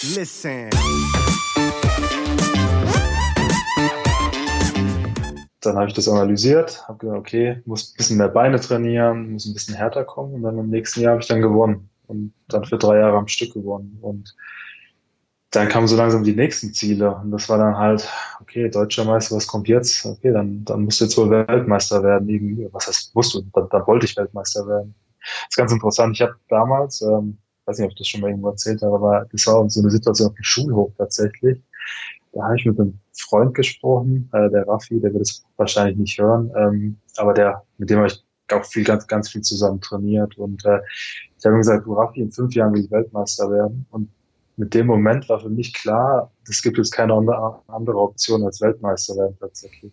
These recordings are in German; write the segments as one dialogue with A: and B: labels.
A: Listen.
B: Dann habe ich das analysiert, habe gesagt, okay, muss ein bisschen mehr Beine trainieren, muss ein bisschen härter kommen und dann im nächsten Jahr habe ich dann gewonnen und dann für 3 Jahre am Stück gewonnen und dann kamen so langsam die nächsten Ziele und das war dann halt, okay, Deutscher Meister, was kommt jetzt? Okay, dann musst du jetzt wohl Weltmeister werden irgendwie. Was heißt, musst du? Dann wollte ich Weltmeister werden. Das ist ganz interessant. Ich habe damals, weiß nicht, ob ich das schon mal irgendwo erzählt habe, aber das war so eine Situation auf dem Schulhof tatsächlich. Da habe ich mit einem Freund gesprochen, der Raffi, der wird es wahrscheinlich nicht hören, aber mit dem habe ich auch ganz viel zusammen trainiert und ich habe ihm gesagt, du Raffi, in 5 Jahren will ich Weltmeister werden und mit dem Moment war für mich klar, es gibt jetzt keine andere Option als Weltmeister werden tatsächlich.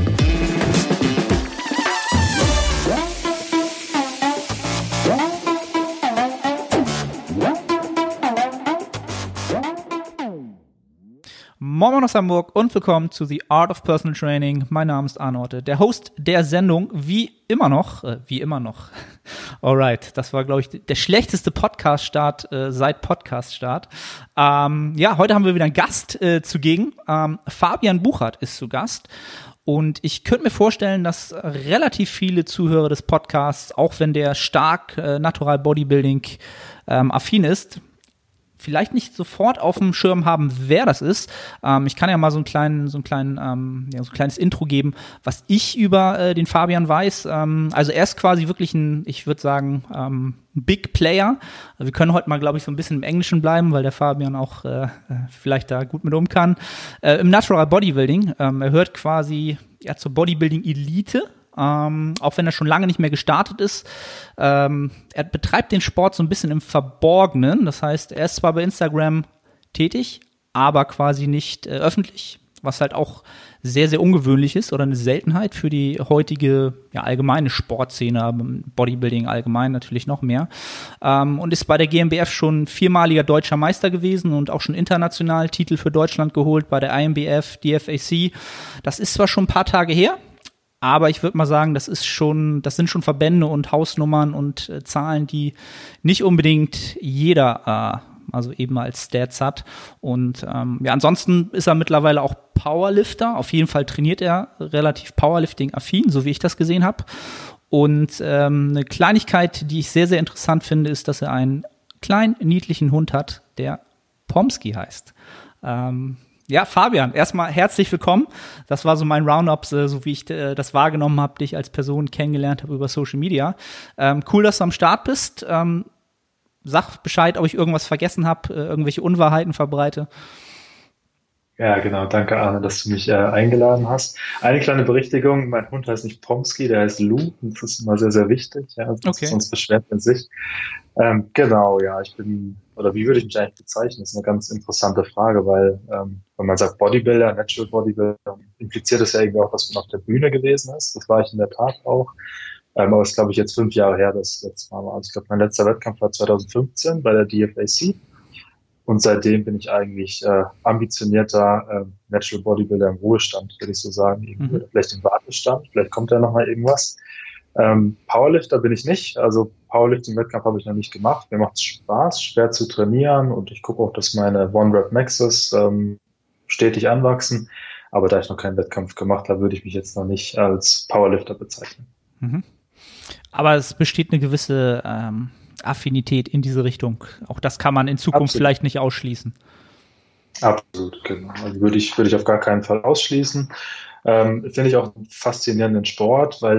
C: Moin aus Hamburg und willkommen zu The Art of Personal Training. Mein Name ist Arne Otte, der Host der Sendung, wie immer noch. Alright, das war, glaube ich, der schlechteste Podcast-Start seit Podcast-Start. Heute haben wir wieder einen Gast zugegen. Fabian Buchert ist zu Gast. Und ich könnte mir vorstellen, dass relativ viele Zuhörer des Podcasts, auch wenn der stark Natural Bodybuilding affin ist, vielleicht nicht sofort auf dem Schirm haben, wer das ist. Ich kann ja mal so ein kleines Intro geben, was ich über den Fabian weiß. Also er ist quasi wirklich ich würde sagen, Big Player. Wir können heute mal, glaube ich, so ein bisschen im Englischen bleiben, weil der Fabian auch vielleicht da gut mit kann. Im Natural Bodybuilding. Er hört quasi zur Bodybuilding-Elite. Auch wenn er schon lange nicht mehr gestartet ist. Er betreibt den Sport so ein bisschen im Verborgenen. Das heißt, er ist zwar bei Instagram tätig, aber quasi nicht öffentlich, was halt auch sehr, sehr ungewöhnlich ist oder eine Seltenheit für die heutige allgemeine Sportszene, Bodybuilding allgemein natürlich noch mehr. Und ist bei der GmbF schon 4-maliger deutscher Meister gewesen und auch schon international Titel für Deutschland geholt bei der INBF, DFAC. Das ist zwar schon ein paar Tage her, aber ich würde mal sagen, das sind schon Verbände und Hausnummern und Zahlen, die nicht unbedingt jeder also eben als Stats hat. Und ansonsten ist er mittlerweile auch Powerlifter. Auf jeden Fall trainiert er relativ Powerlifting-affin, so wie ich das gesehen habe. Und eine Kleinigkeit, die ich sehr, sehr interessant finde, ist, dass er einen kleinen, niedlichen Hund hat, der Pomsky heißt. Fabian, erstmal herzlich willkommen. Das war so mein Roundup, so wie ich das wahrgenommen habe, dich als Person kennengelernt habe über Social Media. Cool, dass du am Start bist. Sag Bescheid, ob ich irgendwas vergessen habe, irgendwelche Unwahrheiten verbreite.
B: Ja, genau. Danke, Arne, dass du mich eingeladen hast. Eine kleine Berichtigung. Mein Hund heißt nicht Pomsky, der heißt Lou. Das ist immer sehr, sehr wichtig. Ja,
C: okay.
B: Sonst beschwert man sich. Genau, ja. Wie würde ich mich eigentlich bezeichnen? Das ist eine ganz interessante Frage, weil wenn man sagt Bodybuilder, Natural Bodybuilder, impliziert das ja irgendwie auch, dass man auf der Bühne gewesen ist. Das war ich in der Tat auch. Aber es ist, glaube ich, jetzt 5 Jahre her, das letzte Mal war. Also ich glaube, mein letzter Wettkampf war 2015 bei der DFAC. Und seitdem bin ich eigentlich ambitionierter Natural Bodybuilder im Ruhestand, würde ich so sagen. Oder vielleicht im Wartestand, vielleicht kommt da nochmal irgendwas. Powerlifter bin ich nicht. Also Powerlifting-Wettkampf habe ich noch nicht gemacht. Mir macht es Spaß, schwer zu trainieren. Und ich gucke auch, dass meine One-Rep-Maxes stetig anwachsen. Aber da ich noch keinen Wettkampf gemacht habe, würde ich mich jetzt noch nicht als Powerlifter bezeichnen.
C: Aber es besteht eine gewisse Affinität in diese Richtung. Auch das kann man in Zukunft vielleicht nicht ausschließen.
B: Absolut, genau. Also würde ich auf gar keinen Fall ausschließen. Finde ich auch einen faszinierenden Sport, weil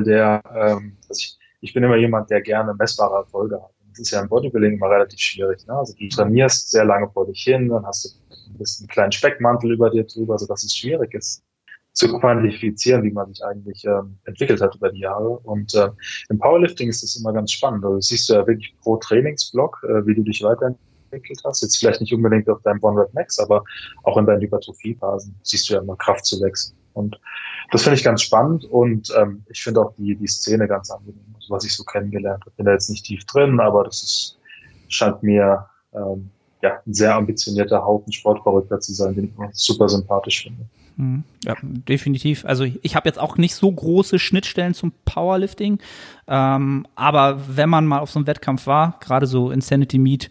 B: ich bin immer jemand, der gerne messbare Erfolge hat. Das ist ja im Bodybuilding immer relativ schwierig. Ne? Also du trainierst sehr lange vor dich hin, dann hast du ein bisschen einen kleinen Speckmantel über dir drüber, sodass es schwierig ist zu quantifizieren, wie man sich eigentlich entwickelt hat über die Jahre. Und im Powerlifting ist das immer ganz spannend. Also siehst du ja wirklich pro Trainingsblock, wie du dich weiterentwickelt hast. Jetzt vielleicht nicht unbedingt auf deinem One-Rep-Max, aber auch in deinen Hypertrophie-Phasen siehst du ja immer Kraft zu wechseln. Und das finde ich ganz spannend und ich finde auch die Szene ganz angenehm, also was ich so kennengelernt habe. Bin da jetzt nicht tief drin, aber scheint mir ein sehr ambitionierter Haufen Sportverrückter zu sein, den ich super sympathisch finde.
C: Ja, definitiv. Also ich habe jetzt auch nicht so große Schnittstellen zum Powerlifting, aber wenn man mal auf so einem Wettkampf war, gerade so Insanity Meet,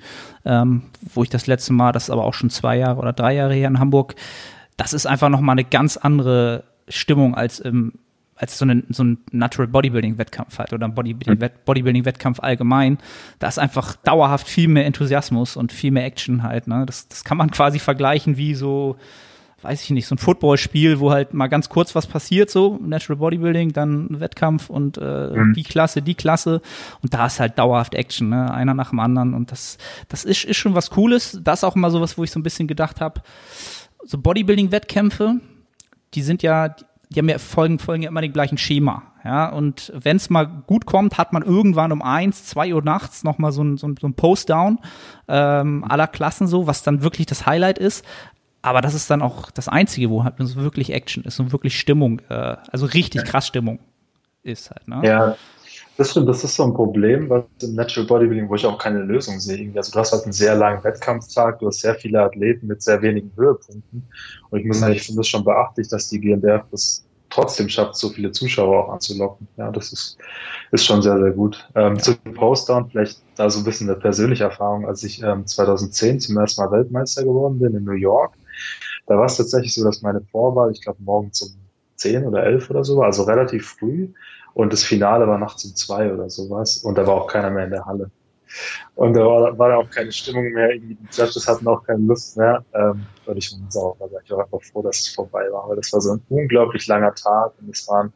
C: wo ich das letzte Mal, das ist aber auch schon 2 Jahre oder 3 Jahre her in Hamburg, das ist einfach nochmal eine ganz andere Stimmung als so ein Natural Bodybuilding Wettkampf halt oder ein Bodybuilding Wettkampf allgemein. Da ist einfach dauerhaft viel mehr Enthusiasmus und viel mehr Action halt, ne? Das kann man quasi vergleichen wie so, weiß ich nicht, so ein Footballspiel, wo halt mal ganz kurz was passiert, so Natural Bodybuilding, dann ein Wettkampf und die Klasse und da ist halt dauerhaft Action, ne? Einer nach dem anderen und das ist schon was Cooles. Das ist auch immer sowas, wo ich so ein bisschen gedacht habe, so Bodybuilding-Wettkämpfe, die haben ja folgen ja immer dem gleichen Schema, ja, und wenn es mal gut kommt, hat man irgendwann um 1, 2 Uhr nachts nochmal so ein Post-Down aller Klassen so, was dann wirklich das Highlight ist. Aber das ist dann auch das Einzige, wo halt so wirklich Action ist und wirklich Stimmung, also richtig krass Stimmung ist halt, ne?
B: Ja, das stimmt, das ist so ein Problem, was im Natural Bodybuilding, wo ich auch keine Lösung sehe. Irgendwie. Also du hast halt einen sehr langen Wettkampftag, du hast sehr viele Athleten mit sehr wenigen Höhepunkten. Und ich muss sagen, ich finde es schon beachtlich, dass die GmbF das trotzdem schafft, so viele Zuschauer auch anzulocken. Ja, das ist schon sehr, sehr gut. Zu dem Postdown vielleicht da so ein bisschen eine persönliche Erfahrung, als ich 2010 zum ersten Mal Weltmeister geworden bin in New York. Da war es tatsächlich so, dass meine Vorwahl, ich glaube, morgens um 10 oder 11 oder so war, also relativ früh. Und das Finale war nachts um 2 oder sowas. Und da war auch keiner mehr in der Halle. Und da war da auch keine Stimmung mehr. Irgendwie die Judges hatten auch keine Lust mehr. Und ich war sauer. Also ich war einfach froh, dass es vorbei war. Weil das war so ein unglaublich langer Tag. Und es waren,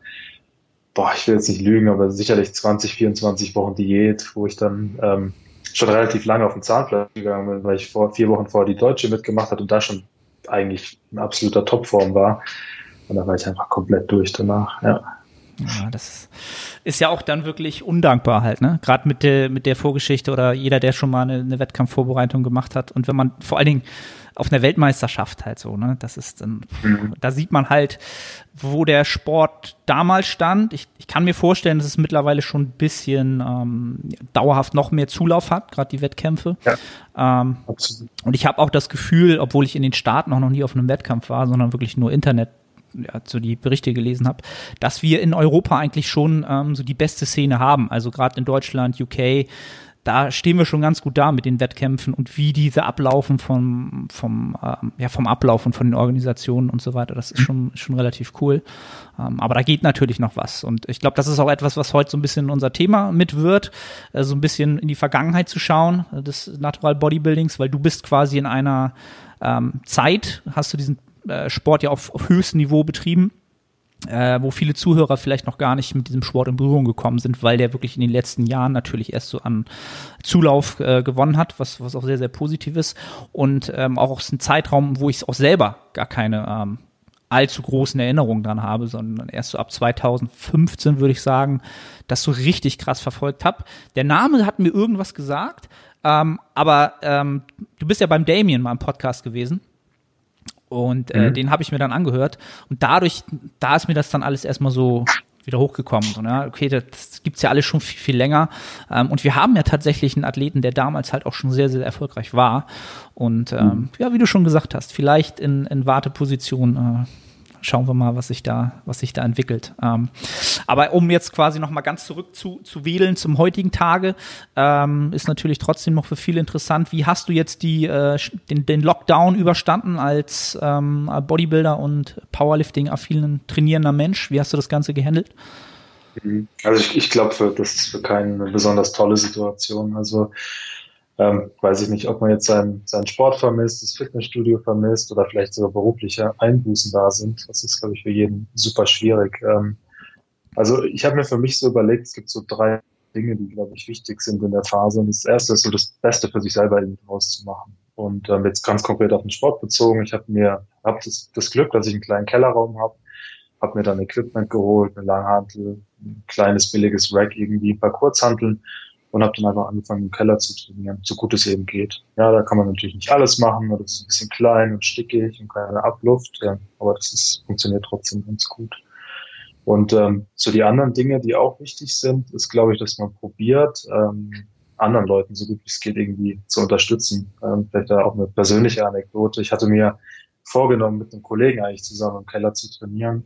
B: ich will jetzt nicht lügen, aber sicherlich 20, 24 Wochen Diät, wo ich dann schon relativ lange auf den Zahnfleisch gegangen bin, weil ich 4 Wochen vorher die Deutsche mitgemacht hatte und da schon eigentlich in absoluter Topform war. Und dann war ich einfach komplett durch danach, ja.
C: Ja, das ist ja auch dann wirklich undankbar halt, ne? Gerade mit der Vorgeschichte oder jeder, der schon mal eine Wettkampfvorbereitung gemacht hat. Und wenn man vor allen Dingen auf einer Weltmeisterschaft halt so, ne? Das ist dann, da sieht man halt, wo der Sport damals stand. Ich kann mir vorstellen, dass es mittlerweile schon ein bisschen dauerhaft noch mehr Zulauf hat, gerade die Wettkämpfe. Ja, absolut. Und ich habe auch das Gefühl, obwohl ich in den Staaten auch noch nie auf einem Wettkampf war, sondern wirklich nur Internet, so die Berichte gelesen habe, dass wir in Europa eigentlich schon so die beste Szene haben. Also gerade in Deutschland, UK, da stehen wir schon ganz gut da mit den Wettkämpfen und wie diese ablaufen vom Ablauf und von den Organisationen und so weiter. Das ist schon relativ cool. Aber da geht natürlich noch was. Und ich glaube, das ist auch etwas, was heute so ein bisschen unser Thema mit wird, so ein bisschen in die Vergangenheit zu schauen, des Natural Bodybuildings, weil du bist quasi in einer Zeit, hast du diesen Sport ja auf höchstem Niveau betrieben, wo viele Zuhörer vielleicht noch gar nicht mit diesem Sport in Berührung gekommen sind, weil der wirklich in den letzten Jahren natürlich erst so an Zulauf gewonnen hat, was auch sehr, sehr positiv ist. Und auch aus einem Zeitraum, wo ich auch selber gar keine allzu großen Erinnerungen dran habe, sondern erst so ab 2015, würde ich sagen, das so richtig krass verfolgt habe. Der Name hat mir irgendwas gesagt, aber du bist ja beim Damien mal im Podcast gewesen. Und den habe ich mir dann angehört. Und da ist mir das dann alles erstmal so wieder hochgekommen. So, ne? Okay, das gibt's ja alles schon viel, viel länger. Und wir haben ja tatsächlich einen Athleten, der damals halt auch schon sehr, sehr erfolgreich war. Und ja, wie du schon gesagt hast, vielleicht in Warteposition schauen wir mal, was sich da entwickelt. Aber um jetzt quasi noch mal ganz zurück zu wählen zum heutigen Tage, ist natürlich trotzdem noch für viele interessant. Wie hast du jetzt den Lockdown überstanden als Bodybuilder und Powerlifting-affinen trainierender Mensch? Wie hast du das Ganze gehandelt?
B: Also ich glaube, das ist für keinen eine besonders tolle Situation. Also weiß ich nicht, ob man jetzt seinen Sport vermisst, das Fitnessstudio vermisst oder vielleicht sogar berufliche Einbußen da sind. Das ist, glaube ich, für jeden super schwierig. Also ich habe mir für mich so überlegt, es gibt so 3 Dinge, die, glaube ich, wichtig sind in der Phase. Und das erste ist so das Beste für sich selber irgendwie rauszumachen. Und jetzt ganz konkret auf den Sport bezogen. Ich habe das Glück, dass ich einen kleinen Kellerraum habe mir dann Equipment geholt, eine Langhantel, ein kleines billiges Rack, irgendwie ein paar Kurzhanteln. Und habe dann einfach angefangen, im Keller zu trainieren, so gut es eben geht. Ja, da kann man natürlich nicht alles machen, das ist ein bisschen klein und stickig und keine Abluft, ja, aber funktioniert trotzdem ganz gut. Und so die anderen Dinge, die auch wichtig sind, ist, glaube ich, dass man probiert, anderen Leuten so gut wie es geht irgendwie zu unterstützen. Vielleicht da auch eine persönliche Anekdote. Ich hatte mir vorgenommen, mit einem Kollegen eigentlich zusammen im Keller zu trainieren.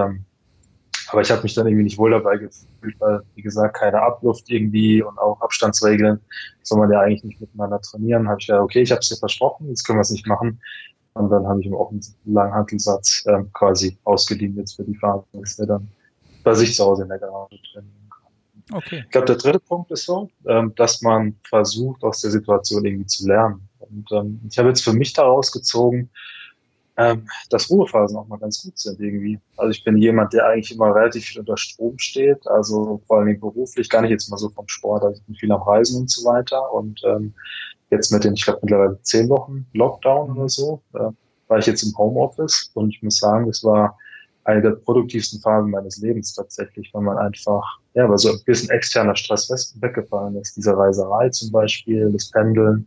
B: Aber ich habe mich dann irgendwie nicht wohl dabei gefühlt, weil, wie gesagt, keine Abluft irgendwie und auch Abstandsregeln soll man ja eigentlich nicht miteinander trainieren. Habe ich gedacht, okay, ich habe es dir versprochen, jetzt können wir es nicht machen. Und dann habe ich ihm auch einen Langhantelsatz quasi ausgeliehen jetzt für die Phase, dass er dann bei sich zu Hause in der Garage trainieren kann.
C: Okay.
B: Ich glaube, der dritte Punkt ist so, dass man versucht, aus der Situation irgendwie zu lernen. Und ich habe jetzt für mich daraus gezogen, dass Ruhephasen auch mal ganz gut sind irgendwie. Also ich bin jemand, der eigentlich immer relativ viel unter Strom steht, also vor allem beruflich, gar nicht jetzt mal so vom Sport, also ich bin viel am Reisen und so weiter und jetzt mit den, ich glaube mittlerweile 10 Wochen Lockdown oder so, war ich jetzt im Homeoffice und ich muss sagen, das war eine der produktivsten Phasen meines Lebens tatsächlich, weil man einfach, ja, weil so ein bisschen externer Stress weggefallen ist, diese Reiserei zum Beispiel, das Pendeln.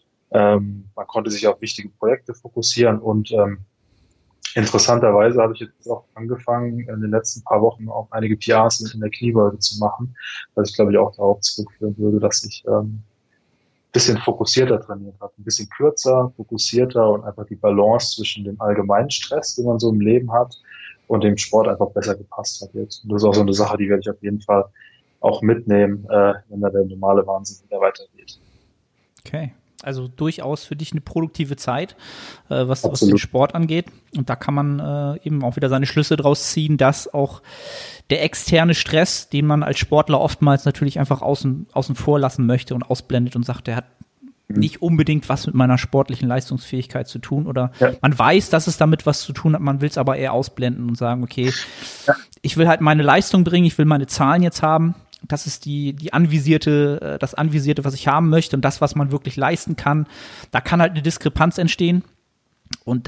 B: Man konnte sich auf wichtige Projekte fokussieren und interessanterweise habe ich jetzt auch angefangen, in den letzten paar Wochen auch einige PRs in der Kniebeuge zu machen, was ich glaube ich auch darauf zurückführen würde, dass ich bisschen fokussierter trainiert habe, ein bisschen kürzer, fokussierter und einfach die Balance zwischen dem allgemeinen Stress, den man so im Leben hat, und dem Sport einfach besser gepasst hat jetzt. Und das ist auch so eine Sache, die werde ich auf jeden Fall auch mitnehmen, wenn da der normale Wahnsinn wieder weitergeht.
C: Okay. Also durchaus für dich eine produktive Zeit, was den Sport angeht. Und da kann man eben auch wieder seine Schlüsse draus ziehen, dass auch der externe Stress, den man als Sportler oftmals natürlich einfach außen vor lassen möchte und ausblendet und sagt, der hat nicht unbedingt was mit meiner sportlichen Leistungsfähigkeit zu tun oder man weiß, dass es damit was zu tun hat, man will es aber eher ausblenden und sagen, okay, ich will halt meine Leistung bringen, ich will meine Zahlen jetzt haben. Das ist das Anvisierte, was ich haben möchte und das, was man wirklich leisten kann. Da kann halt eine Diskrepanz entstehen und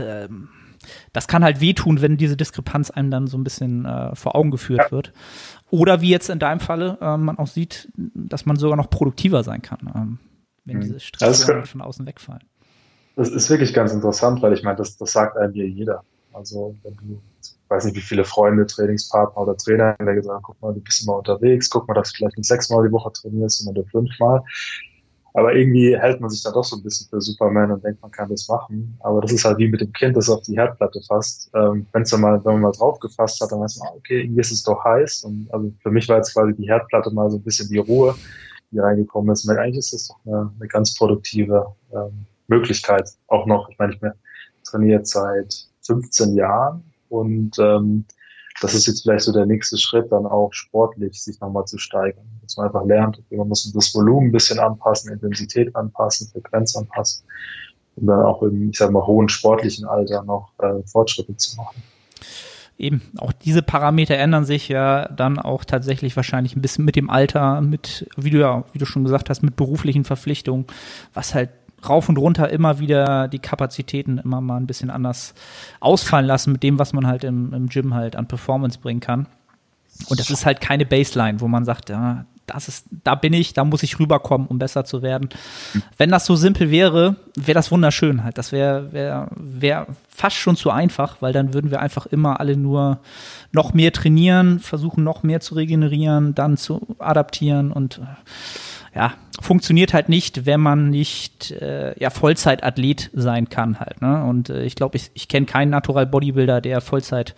C: das kann halt wehtun, wenn diese Diskrepanz einem dann so ein bisschen vor Augen geführt wird. Oder wie jetzt in deinem Falle man auch sieht, dass man sogar noch produktiver sein kann, wenn diese Stressoren von außen wegfallen.
B: Das ist wirklich ganz interessant, weil ich meine, das sagt einem ja jeder. Also wenn du, ich weiß nicht, wie viele Freunde, Trainingspartner oder Trainer, der gesagt haben, guck mal, du bist immer unterwegs, guck mal, dass du vielleicht nicht 6-mal die Woche trainierst, sondern nur 5-mal. Aber irgendwie hält man sich da doch so ein bisschen für Superman und denkt, man kann das machen. Aber das ist halt wie mit dem Kind, das auf die Herdplatte fasst. Wenn man mal drauf gefasst hat, dann weiß man, okay, irgendwie ist es doch heiß. Und also für mich war jetzt quasi die Herdplatte mal so ein bisschen die Ruhe, die reingekommen ist. Und eigentlich ist das doch eine ganz produktive Möglichkeit auch noch. Ich meine, ich trainiere jetzt seit 15 Jahren und das ist jetzt vielleicht so der nächste Schritt, dann auch sportlich sich nochmal zu steigern. Dass man einfach lernt, okay, man muss das Volumen ein bisschen anpassen, Intensität anpassen, Frequenz anpassen, um dann auch im, ich sag mal, hohen sportlichen Alter noch Fortschritte zu machen.
C: Eben, auch diese Parameter ändern sich ja dann auch tatsächlich wahrscheinlich ein bisschen mit dem Alter, mit, wie du schon gesagt hast, mit beruflichen Verpflichtungen, was halt rauf und runter immer wieder die Kapazitäten immer mal ein bisschen anders ausfallen lassen mit dem, was man halt im Gym halt an Performance bringen kann. Und das ist halt keine Baseline, wo man sagt, ja, da bin ich, da muss ich rüberkommen, um besser zu werden. Wenn das so simpel wäre, wäre das wunderschön halt. Das wäre fast schon zu einfach, weil dann würden wir einfach immer alle nur noch mehr trainieren, versuchen noch mehr zu regenerieren, dann zu adaptieren und ja, funktioniert halt nicht, wenn man nicht Vollzeitathlet sein kann halt. Ne? Und ich glaube, ich kenne keinen Natural Bodybuilder, der Vollzeit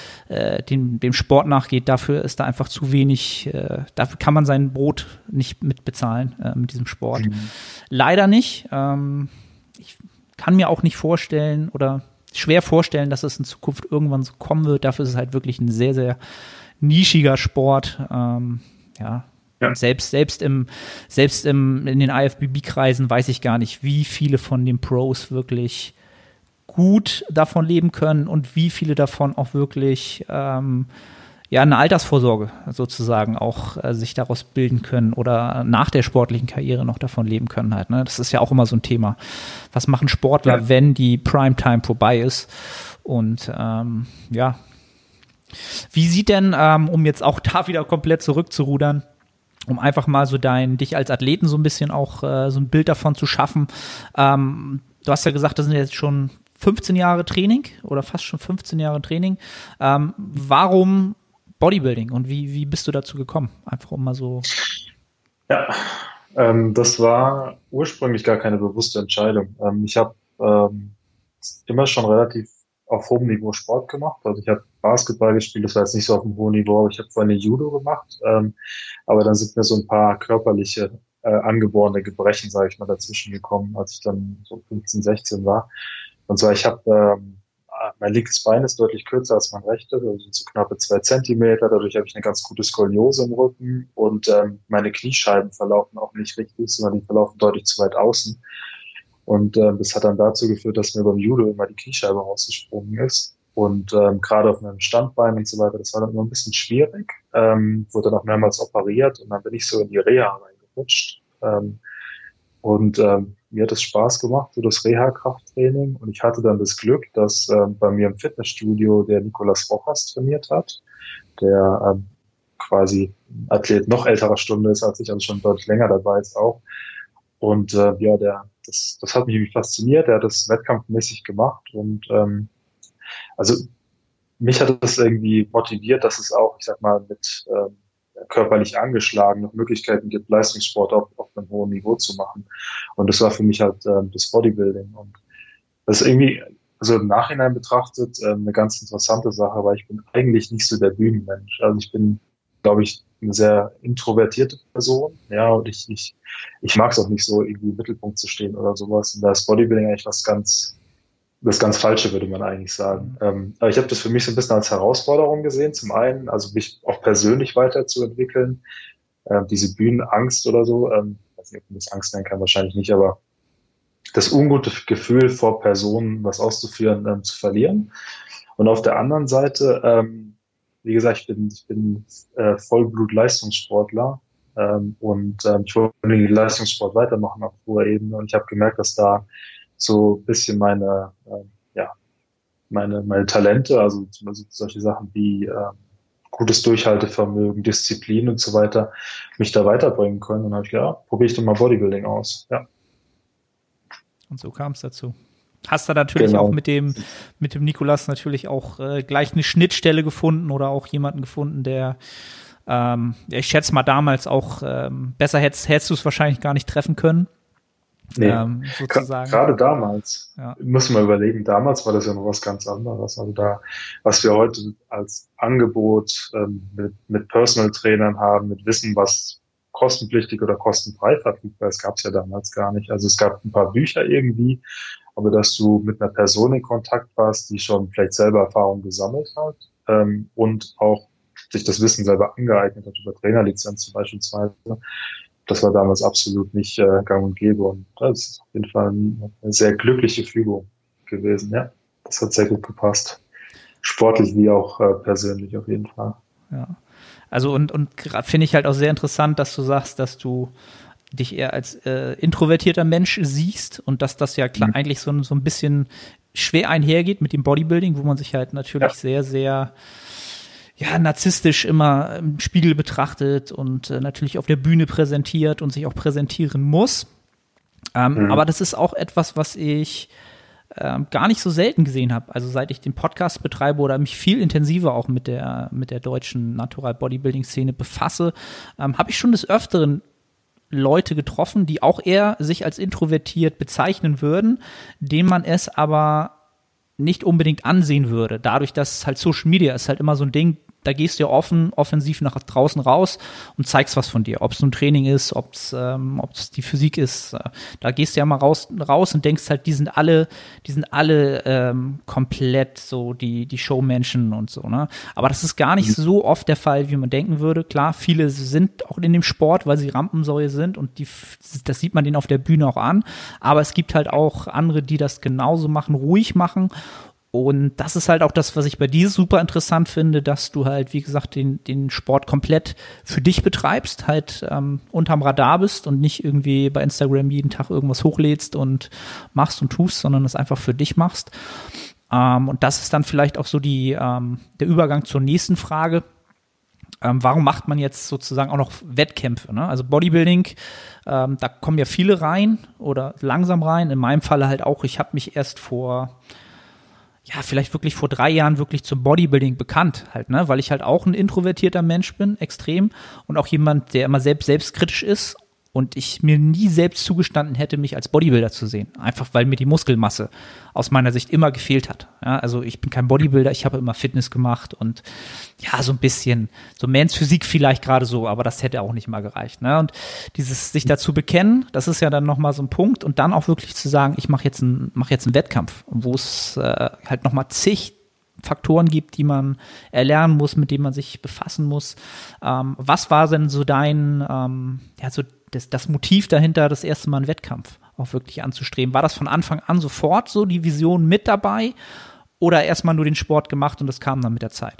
C: dem Sport nachgeht. Dafür ist da einfach zu wenig, dafür kann man sein Brot nicht mitbezahlen mit diesem Sport. Leider nicht. Ich kann mir auch nicht vorstellen oder schwer vorstellen, dass es in Zukunft irgendwann so kommen wird. Dafür ist es halt wirklich ein sehr, sehr nischiger Sport. Ja. Selbst in den IFBB-Kreisen weiß ich gar nicht, wie viele von den Pros wirklich gut davon leben können und wie viele davon auch wirklich eine Altersvorsorge sozusagen auch sich daraus bilden können oder nach der sportlichen Karriere noch davon leben können halt. Ne? Das ist ja auch immer so ein Thema. Was machen Sportler, wenn die Primetime vorbei ist? Und wie sieht denn, um jetzt auch da wieder komplett zurückzurudern, um einfach mal so dich als Athleten so ein bisschen auch so ein Bild davon zu schaffen. Du hast ja gesagt, das sind jetzt schon 15 Jahre Training oder fast schon 15 Jahre Training. Warum Bodybuilding und wie bist du dazu gekommen? Einfach um mal so.
B: Ja, das war ursprünglich gar keine bewusste Entscheidung. Ich habe immer schon relativ auf hohem Niveau Sport gemacht. Also ich habe Basketball gespielt, das war jetzt nicht so auf einem hohen Niveau, aber ich habe vorhin Judo gemacht. Aber dann sind mir so ein paar körperliche angeborene Gebrechen, sage ich mal, dazwischen gekommen, als ich dann so 15, 16 war. Und zwar, mein linkes Bein ist deutlich kürzer als mein rechtes, also so knappe 2 Zentimeter. Dadurch habe ich eine ganz gute Skoliose im Rücken und meine Kniescheiben verlaufen auch nicht richtig, sondern die verlaufen deutlich zu weit außen. Und das hat dann dazu geführt, dass mir beim Judo immer die Kniescheibe rausgesprungen ist. Und gerade auf meinem Standbein und so weiter, das war dann immer ein bisschen schwierig. Wurde dann auch mehrmals operiert und dann bin ich so in die Reha reingerutscht. Mir hat es Spaß gemacht, so das Reha-Krafttraining. Und ich hatte dann das Glück, dass bei mir im Fitnessstudio der Nicolas Rojas trainiert hat, der quasi Athlet noch älterer Stunde ist als ich, also schon deutlich länger dabei ist auch. Und das hat mich irgendwie fasziniert. Er hat das wettkampfmäßig gemacht und also mich hat das irgendwie motiviert, dass es auch, ich sag mal, mit körperlich angeschlagen noch Möglichkeiten gibt, Leistungssport auf einem hohen Niveau zu machen. Und das war für mich halt das Bodybuilding. Und das ist irgendwie, also im Nachhinein betrachtet, eine ganz interessante Sache, weil ich bin eigentlich nicht so der Bühnenmensch. Also ich bin, glaube ich, eine sehr introvertierte Person. Ja, und ich mag es auch nicht so, irgendwie im Mittelpunkt zu stehen oder sowas. Und da ist Bodybuilding eigentlich das ganz Falsche, würde man eigentlich sagen. Aber ich habe das für mich so ein bisschen als Herausforderung gesehen. Zum einen, also mich auch persönlich weiterzuentwickeln. Diese Bühnenangst oder so, ich weiß nicht, ob man das Angst nennen kann, wahrscheinlich nicht, aber das ungute Gefühl, vor Personen was auszuführen, zu verlieren. Und auf der anderen Seite, wie gesagt, ich bin Vollblut-Leistungssportler ich wollte den Leistungssport weitermachen auf hoher Ebene und ich habe gemerkt, dass da so ein bisschen meine Talente, also zum Beispiel solche Sachen wie gutes Durchhaltevermögen, Disziplin und so weiter, mich da weiterbringen können. Und dann habe ich gedacht, probiere ich doch mal Bodybuilding aus. Ja.
C: Und so kam es dazu. Hast du natürlich auch mit dem Nicolas natürlich auch gleich eine Schnittstelle gefunden oder auch jemanden gefunden, der ich schätze mal damals auch besser hättest du es wahrscheinlich gar nicht treffen können.
B: Nee,
C: sozusagen.
B: Gerade damals, muss man überlegen, damals war das ja noch was ganz anderes. Also was wir heute als Angebot mit Personal Trainern haben, mit Wissen, was kostenpflichtig oder kostenfrei verfügbar ist, gab es ja damals gar nicht. Also es gab ein paar Bücher irgendwie, aber dass du mit einer Person in Kontakt warst, die schon vielleicht selber Erfahrung gesammelt hat und auch sich das Wissen selber angeeignet hat, über Trainerlizenzen beispielsweise, das war damals absolut nicht gang und gäbe. Und das ist auf jeden Fall eine sehr glückliche Fügung gewesen. Ja, das hat sehr gut gepasst. Sportlich wie auch persönlich auf jeden Fall.
C: Ja, also und finde ich halt auch sehr interessant, dass du sagst, dass du dich eher als introvertierter Mensch siehst und dass das ja klar eigentlich so ein bisschen schwer einhergeht mit dem Bodybuilding, wo man sich halt natürlich sehr, sehr narzisstisch immer im Spiegel betrachtet und natürlich auf der Bühne präsentiert und sich auch präsentieren muss. Aber das ist auch etwas, was ich gar nicht so selten gesehen habe. Also seit ich den Podcast betreibe oder mich viel intensiver auch mit der deutschen Natural Bodybuilding Szene befasse, habe ich schon des Öfteren Leute getroffen, die auch eher sich als introvertiert bezeichnen würden, denen man es aber nicht unbedingt ansehen würde. Dadurch, dass halt Social Media ist halt immer so ein Ding, da gehst du ja offensiv nach draußen raus und zeigst was von dir. Ob es nun Training ist, ob es die Physik ist, da gehst du ja mal raus und denkst halt, die sind alle komplett so die Showmenschen und so, ne? Aber das ist gar nicht so oft der Fall, wie man denken würde. Klar, viele sind auch in dem Sport, weil sie Rampensäue sind und das sieht man denen auf der Bühne auch an. Aber es gibt halt auch andere, die das genauso machen, ruhig machen. Und das ist halt auch das, was ich bei dir super interessant finde, dass du halt, wie gesagt, den Sport komplett für dich betreibst, halt unterm Radar bist und nicht irgendwie bei Instagram jeden Tag irgendwas hochlädst und machst und tust, sondern das einfach für dich machst. Und das ist dann vielleicht auch so der Übergang zur nächsten Frage. Warum macht man jetzt sozusagen auch noch Wettkämpfe? Ne? Also Bodybuilding, da kommen ja viele rein oder langsam rein. In meinem Falle halt auch, ich habe mich erst vielleicht wirklich vor 3 Jahren wirklich zum Bodybuilding bekannt halt, ne, weil ich halt auch ein introvertierter Mensch bin, extrem, und auch jemand, der immer selbstkritisch ist und ich mir nie selbst zugestanden hätte, mich als Bodybuilder zu sehen. Einfach, weil mir die Muskelmasse aus meiner Sicht immer gefehlt hat. Ja, also ich bin kein Bodybuilder, ich habe immer Fitness gemacht und ja, so ein bisschen, so Mans Physik vielleicht gerade so, aber das hätte auch nicht mal gereicht. Ne? Und dieses sich dazu bekennen, das ist ja dann nochmal so ein Punkt und dann auch wirklich zu sagen, ich mache jetzt einen Wettkampf, wo es halt nochmal zig Faktoren gibt, die man erlernen muss, mit denen man sich befassen muss. Was war denn so so das Motiv dahinter, das erste Mal einen Wettkampf auch wirklich anzustreben? War das von Anfang an sofort so die Vision mit dabei oder erstmal nur den Sport gemacht und das kam dann mit der Zeit?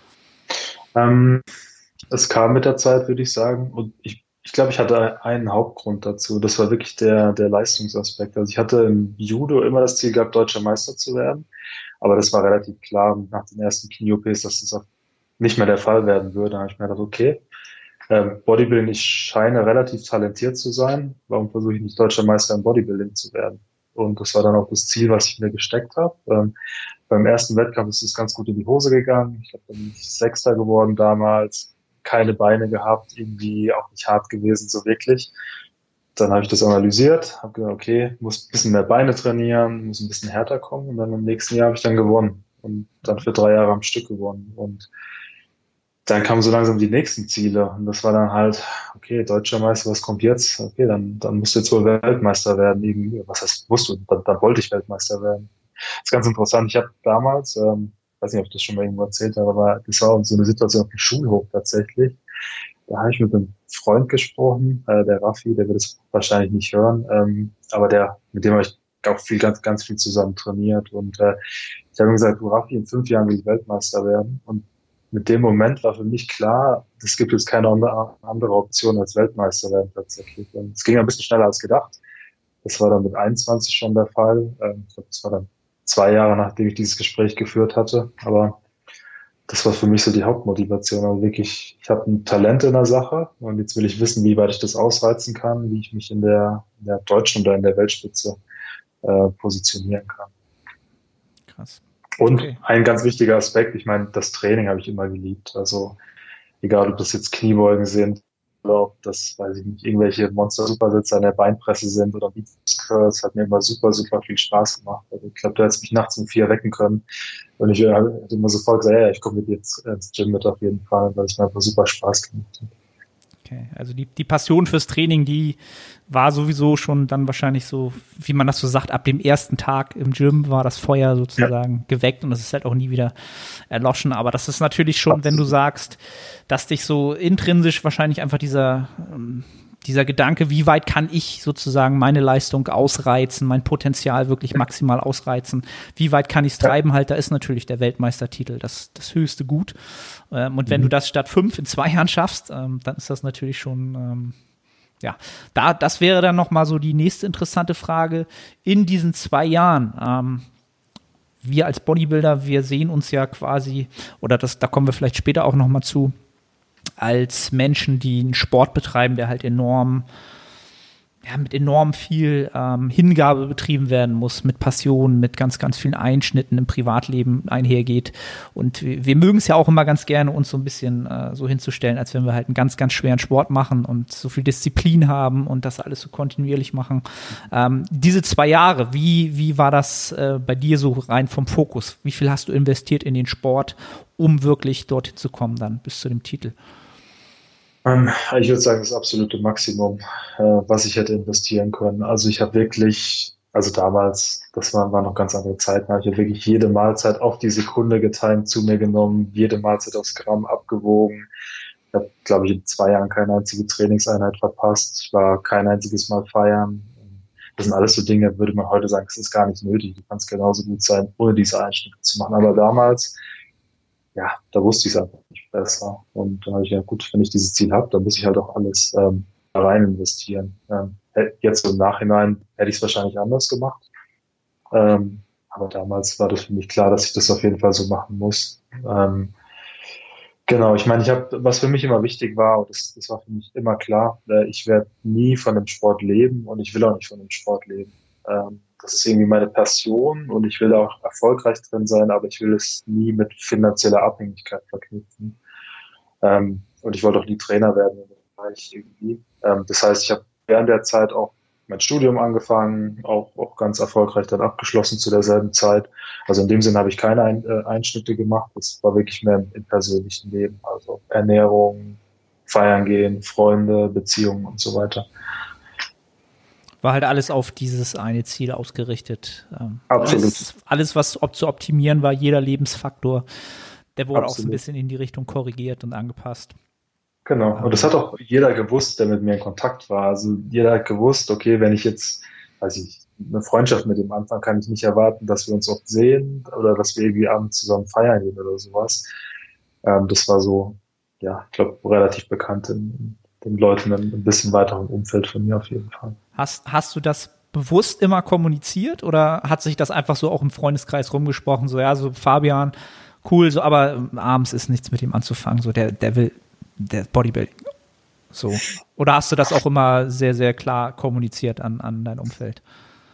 B: Es kam mit der Zeit, würde ich sagen. Und ich glaube, ich hatte einen Hauptgrund dazu. Das war wirklich der Leistungsaspekt. Also ich hatte im Judo immer das Ziel gehabt, deutscher Meister zu werden. Aber das war relativ klar nach den ersten Knie-OPs, dass das auch nicht mehr der Fall werden würde. Da habe ich mir gedacht, okay, Bodybuilding, ich scheine relativ talentiert zu sein. Warum versuche ich nicht deutscher Meister im Bodybuilding zu werden? Und das war dann auch das Ziel, was ich mir gesteckt habe. Beim ersten Wettkampf ist es ganz gut in die Hose gegangen. Ich glaube, dann bin ich Sechster geworden damals. Keine Beine gehabt, irgendwie auch nicht hart gewesen, so wirklich. Dann habe ich das analysiert, habe gesagt, okay, muss ein bisschen mehr Beine trainieren, muss ein bisschen härter kommen und dann im nächsten Jahr habe ich dann gewonnen und dann für 3 Jahre am Stück gewonnen und dann kamen so langsam die nächsten Ziele und das war dann halt, okay, deutscher Meister, was kommt jetzt? Okay, dann musst du jetzt wohl Weltmeister werden irgendwie. Was heißt, musst du? Dann wollte ich Weltmeister werden. Das ist ganz interessant. Ich habe damals, weiß nicht, ob ich das schon mal irgendwo erzählt habe, aber das war so eine Situation auf dem Schulhof tatsächlich. Da habe ich mit einem Freund gesprochen, der Raffi, der wird es wahrscheinlich nicht hören, aber mit dem habe ich auch ganz viel zusammen trainiert und ich habe ihm gesagt, du Raffi, in 5 Jahren will ich Weltmeister werden und mit dem Moment war für mich klar, es gibt jetzt keine andere Option als Weltmeister werden tatsächlich. Und es ging ein bisschen schneller als gedacht. Das war dann mit 21 schon der Fall. Ich glaube, das war dann 2 Jahre, nachdem ich dieses Gespräch geführt hatte. Aber das war für mich so die Hauptmotivation. Also wirklich, ich habe ein Talent in der Sache und jetzt will ich wissen, wie weit ich das ausreizen kann, wie ich mich in der deutschen oder in der Weltspitze positionieren kann.
C: Krass.
B: Und
C: Okay.
B: ein ganz wichtiger Aspekt, ich meine, das Training habe ich immer geliebt. Also egal, ob das jetzt Kniebeugen sind oder ob das, weiß ich nicht, irgendwelche Monster-Supersitze an der Beinpresse sind oder Bizeps Curls, hat mir immer super, super viel Spaß gemacht. Also ich glaube, du hättest mich nachts um 4 wecken können und ich hätte immer sofort gesagt, ja, ich komme mit jetzt ins Gym mit auf jeden Fall, weil es mir einfach super Spaß gemacht hat.
C: Okay, also die Passion fürs Training, die war sowieso schon dann wahrscheinlich so, wie man das so sagt, ab dem ersten Tag im Gym war das Feuer sozusagen geweckt und es ist halt auch nie wieder erloschen. Aber das ist natürlich schon, wenn du sagst, dass dich so intrinsisch wahrscheinlich einfach dieser Gedanke, wie weit kann ich sozusagen meine Leistung ausreizen, mein Potenzial wirklich maximal ausreizen, wie weit kann ich es treiben, halt, da ist natürlich der Weltmeistertitel das höchste Gut. Und wenn du das statt 5 in 2 Jahren schaffst, dann ist das natürlich schon, das wäre dann nochmal so die nächste interessante Frage. In diesen 2 Jahren, wir als Bodybuilder, wir sehen uns ja quasi, oder da kommen wir vielleicht später auch nochmal zu, als Menschen, die einen Sport betreiben, der halt mit enorm viel Hingabe betrieben werden muss, mit Passion, mit ganz, ganz vielen Einschnitten im Privatleben einhergeht. Und wir mögen es ja auch immer ganz gerne, uns so ein bisschen so hinzustellen, als wenn wir halt einen ganz, ganz schweren Sport machen und so viel Disziplin haben und das alles so kontinuierlich machen. Diese 2 Jahre, wie war das bei dir so rein vom Fokus? Wie viel hast du investiert in den Sport, um wirklich dorthin zu kommen dann bis zu dem Titel?
B: Ich würde sagen, das absolute Maximum, was ich hätte investieren können. Also ich habe wirklich, also damals, das war noch ganz andere Zeiten, habe ich ja wirklich jede Mahlzeit auf die Sekunde getimt zu mir genommen, jede Mahlzeit aufs Gramm abgewogen. Ich habe, glaube ich, in 2 Jahren keine einzige Trainingseinheit verpasst. Ich war kein einziges Mal feiern. Das sind alles so Dinge, würde man heute sagen, es ist gar nicht nötig. Du kannst genauso gut sein, ohne diese Einschnitte zu machen. Aber damals, ja, da wusste ich es einfach nicht besser. Und da habe ich ja, gut, wenn ich dieses Ziel habe, dann muss ich halt auch alles da rein investieren. Jetzt im Nachhinein hätte ich es wahrscheinlich anders gemacht. Aber damals war das für mich klar, dass ich das auf jeden Fall so machen muss. Genau, ich meine, was für mich immer wichtig war, und das war für mich immer klar, ich werde nie von dem Sport leben und ich will auch nicht von dem Sport leben. Das ist irgendwie meine Passion und ich will auch erfolgreich drin sein, aber ich will es nie mit finanzieller Abhängigkeit verknüpfen. Und ich wollte auch nie Trainer werden in dem Bereich irgendwie. Das heißt, ich habe während der Zeit auch mein Studium angefangen, auch ganz erfolgreich dann abgeschlossen zu derselben Zeit. Also in dem Sinne habe ich keine Einschnitte gemacht. Das war wirklich mehr im persönlichen Leben, also Ernährung, feiern gehen, Freunde, Beziehungen und so weiter.
C: War halt alles auf dieses eine Ziel ausgerichtet.
B: Absolut.
C: Alles, was zu optimieren war, jeder Lebensfaktor, der wurde auch so ein
B: Absolut.
C: bisschen in die Richtung korrigiert und angepasst.
B: Genau. Und das hat auch jeder gewusst, der mit mir in Kontakt war. Also jeder hat gewusst, okay, wenn ich jetzt, weiß ich, eine Freundschaft mit dem anfange, kann ich nicht erwarten, dass wir uns oft sehen oder dass wir irgendwie abends zusammen feiern gehen oder sowas. Das war so, ja, ich glaube, relativ bekannt in den Leuten ein bisschen weiteren Umfeld von mir auf jeden Fall.
C: Hast du das bewusst immer kommuniziert oder hat sich das einfach so auch im Freundeskreis rumgesprochen, so ja, so Fabian, cool, so, aber abends ist nichts mit ihm anzufangen, so der Bodybuilding, so. Oder hast du das auch immer sehr, sehr klar kommuniziert an dein Umfeld?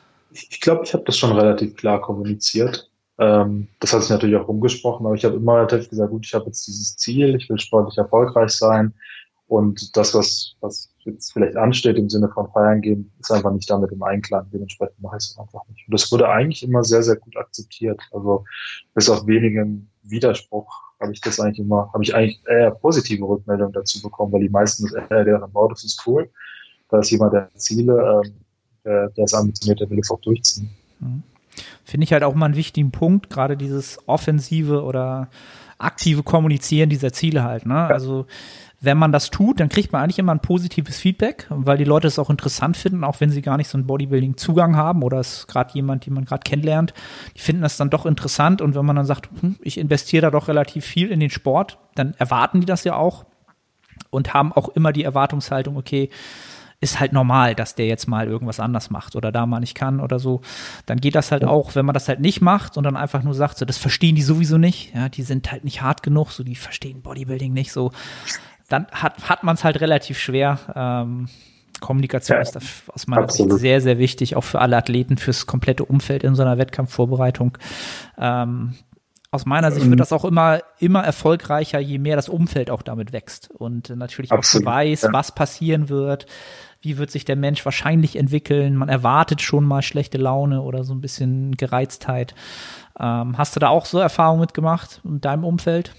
B: Ich glaube, ich habe das schon relativ klar kommuniziert. Das hat sich natürlich auch rumgesprochen, aber ich habe immer relativ gesagt, gut, ich habe jetzt dieses Ziel, ich will sportlich erfolgreich sein und das, was jetzt vielleicht ansteht im Sinne von feiern gehen, ist einfach nicht damit im Einklang. Dementsprechend mache ich es einfach nicht. Und das wurde eigentlich immer sehr, sehr gut akzeptiert. Also bis auf wenigen Widerspruch habe ich eigentlich eher positive Rückmeldungen dazu bekommen, weil die meisten eher gedacht, wow, das ist cool. Da ist jemand, der hat Ziele, der ist ambitioniert, der will es auch durchziehen.
C: Finde ich halt auch mal einen wichtigen Punkt, gerade dieses offensive oder aktive Kommunizieren dieser Ziele halt, ne? Ja. Also wenn man das tut, dann kriegt man eigentlich immer ein positives Feedback, weil die Leute es auch interessant finden, auch wenn sie gar nicht so einen Bodybuilding-Zugang haben oder es gerade jemand, den man gerade kennenlernt, die finden das dann doch interessant und wenn man dann sagt, ich investiere da doch relativ viel in den Sport, dann erwarten die das ja auch und haben auch immer die Erwartungshaltung, okay, ist halt normal, dass der jetzt mal irgendwas anders macht oder da mal nicht kann oder so, dann geht das halt auch, wenn man das halt nicht macht und dann einfach nur sagt, so, das verstehen die sowieso nicht, ja, die sind halt nicht hart genug, so, die verstehen Bodybuilding nicht, so, dann hat man es halt relativ schwer. Kommunikation ist da aus meiner Sicht sehr, sehr wichtig, auch für alle Athleten, fürs komplette Umfeld in so einer Wettkampfvorbereitung. Aus meiner Sicht wird das auch immer erfolgreicher, je mehr das Umfeld auch damit wächst und natürlich auch weiß, was passieren wird, wie wird sich der Mensch wahrscheinlich entwickeln. Man erwartet schon mal schlechte Laune oder so ein bisschen Gereiztheit. Hast du da auch so Erfahrungen mitgemacht in deinem Umfeld?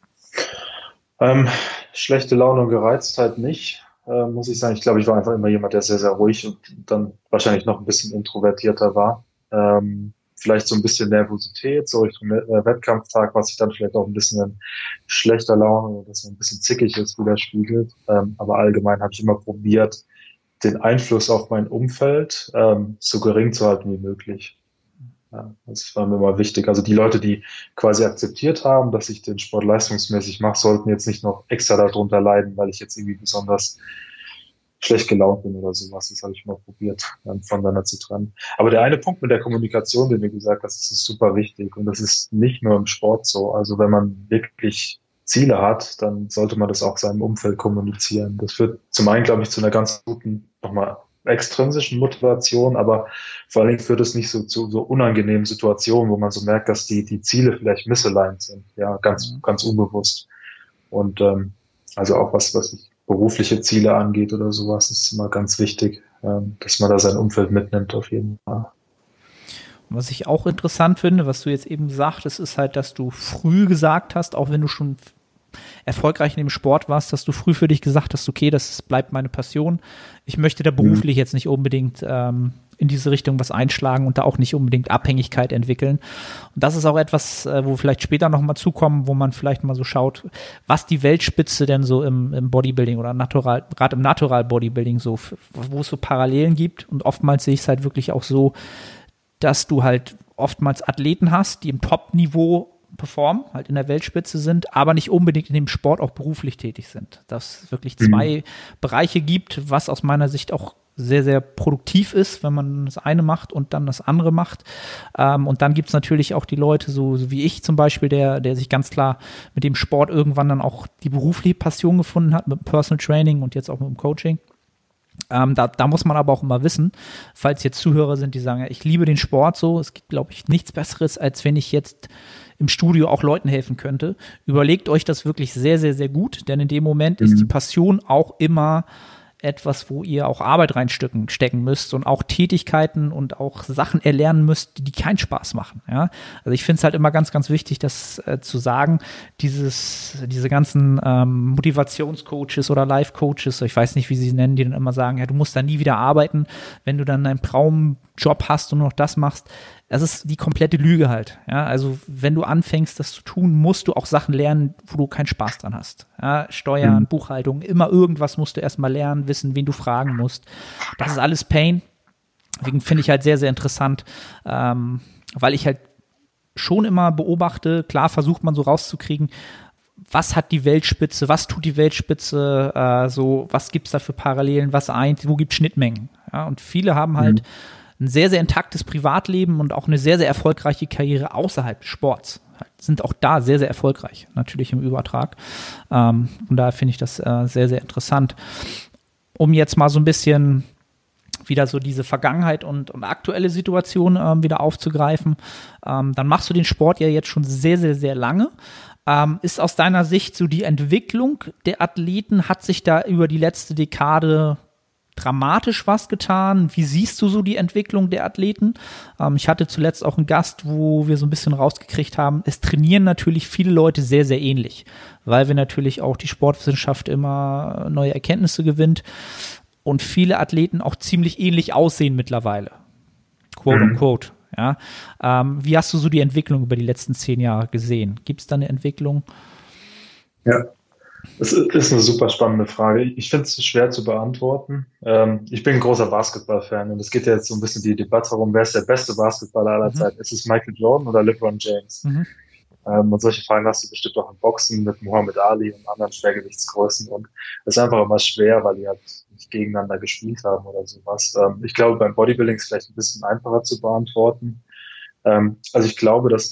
B: Schlechte Laune und Gereiztheit nicht, muss ich sagen. Ich glaube, ich war einfach immer jemand, der sehr, sehr ruhig und dann wahrscheinlich noch ein bisschen introvertierter war. Vielleicht so ein bisschen Nervosität, so Richtung Wettkampftag, was sich dann vielleicht auch ein bisschen in schlechter Laune, dass man ein bisschen zickig ist, widerspiegelt. Aber allgemein habe ich immer probiert, den Einfluss auf mein Umfeld so gering zu halten wie möglich. Ja, das war mir immer wichtig. Also die Leute, die quasi akzeptiert haben, dass ich den Sport leistungsmäßig mache, sollten jetzt nicht noch extra darunter leiden, weil ich jetzt irgendwie besonders schlecht gelaunt bin oder sowas. Das habe ich mal probiert, voneinander zu trennen. Aber der eine Punkt mit der Kommunikation, den du gesagt hast, das ist super wichtig. Und das ist nicht nur im Sport so. Also wenn man wirklich Ziele hat, dann sollte man das auch seinem Umfeld kommunizieren. Das führt zum einen, glaube ich, zu einer ganz guten, nochmal extrinsischen Motivation, aber vor allen Dingen führt es nicht so zu so unangenehmen Situationen, wo man so merkt, dass die Ziele vielleicht misaligned sind. Ja, ganz unbewusst. Und also auch was berufliche Ziele angeht oder sowas, ist immer ganz wichtig, dass man da sein Umfeld mitnimmt auf jeden Fall.
C: Was ich auch interessant finde, was du jetzt eben sagtest, ist halt, dass du früh gesagt hast, auch wenn du schon erfolgreich in dem Sport warst, dass du früh für dich gesagt hast, okay, das bleibt meine Passion. Ich möchte da beruflich jetzt nicht unbedingt in diese Richtung was einschlagen und da auch nicht unbedingt Abhängigkeit entwickeln. Und das ist auch etwas, wo wir vielleicht später noch mal zukommen, wo man vielleicht mal so schaut, was die Weltspitze denn so im Bodybuilding oder gerade im Natural Bodybuilding so, wo es so Parallelen gibt. Und oftmals sehe ich es halt wirklich auch so, dass du halt oftmals Athleten hast, die im Top-Niveau performen, halt in der Weltspitze sind, aber nicht unbedingt in dem Sport auch beruflich tätig sind. Dass es wirklich zwei Bereiche gibt, was aus meiner Sicht auch sehr, sehr produktiv ist, wenn man das eine macht und dann das andere macht. Und dann gibt's natürlich auch die Leute, so wie ich zum Beispiel, der sich ganz klar mit dem Sport irgendwann dann auch die berufliche Passion gefunden hat, mit dem Personal Training und jetzt auch mit dem Coaching. Da muss man aber auch immer wissen, falls jetzt Zuhörer sind, die sagen, ja, ich liebe den Sport so, es gibt, glaube ich, nichts Besseres, als wenn ich jetzt im Studio auch Leuten helfen könnte. Überlegt euch das wirklich sehr, sehr, sehr gut, denn in dem Moment ist die Passion auch immer etwas, wo ihr auch Arbeit reinstecken müsst und auch Tätigkeiten und auch Sachen erlernen müsst, die keinen Spaß machen. Ja? Also ich finde es halt immer ganz, ganz wichtig, das zu sagen, diese ganzen Motivationscoaches oder Life-Coaches, ich weiß nicht, wie sie nennen, die dann immer sagen, ja, du musst da nie wieder arbeiten, wenn du dann deinen Traumjob hast und noch das machst. Das ist die komplette Lüge halt. Ja, also wenn du anfängst, das zu tun, musst du auch Sachen lernen, wo du keinen Spaß dran hast. Ja, Steuern, Buchhaltung, immer irgendwas musst du erstmal lernen, wissen, wen du fragen musst. Das ist alles Pain. Deswegen finde ich halt sehr, sehr interessant, weil ich halt schon immer beobachte, klar versucht man so rauszukriegen, was hat die Weltspitze, was tut die Weltspitze, was gibt's da für Parallelen, wo gibt's Schnittmengen. Ja, und viele haben halt ein sehr, sehr intaktes Privatleben und auch eine sehr, sehr erfolgreiche Karriere außerhalb des Sports. Sind auch da sehr, sehr erfolgreich, natürlich im Übertrag. Und daher finde ich das sehr, sehr interessant. Um jetzt mal so ein bisschen wieder so diese Vergangenheit und aktuelle Situation wieder aufzugreifen, dann machst du den Sport ja jetzt schon sehr, sehr, sehr lange. Ist aus deiner Sicht so die Entwicklung der Athleten, hat sich da über die letzte Dekade dramatisch was getan? Wie siehst du so die Entwicklung der Athleten? Ich hatte zuletzt auch einen Gast, wo wir so ein bisschen rausgekriegt haben, es trainieren natürlich viele Leute sehr, sehr ähnlich, weil wir natürlich auch die Sportwissenschaft immer neue Erkenntnisse gewinnt und viele Athleten auch ziemlich ähnlich aussehen mittlerweile. Quote unquote. Ja. Wie hast du so die Entwicklung über die letzten 10 Jahre gesehen? Gibt es da eine Entwicklung?
B: Ja. Das ist eine super spannende Frage. Ich finde es schwer zu beantworten. Ich bin ein großer Basketball-Fan und es geht ja jetzt so ein bisschen die Debatte darum, wer ist der beste Basketballer aller Zeiten? Ist es Michael Jordan oder LeBron James? Und solche Fragen hast du bestimmt auch im Boxen mit Muhammad Ali und anderen Schwergewichtsgrößen. Und es ist einfach immer schwer, weil die halt nicht gegeneinander gespielt haben oder sowas. Ich glaube, beim Bodybuilding ist es vielleicht ein bisschen einfacher zu beantworten. Also ich glaube, dass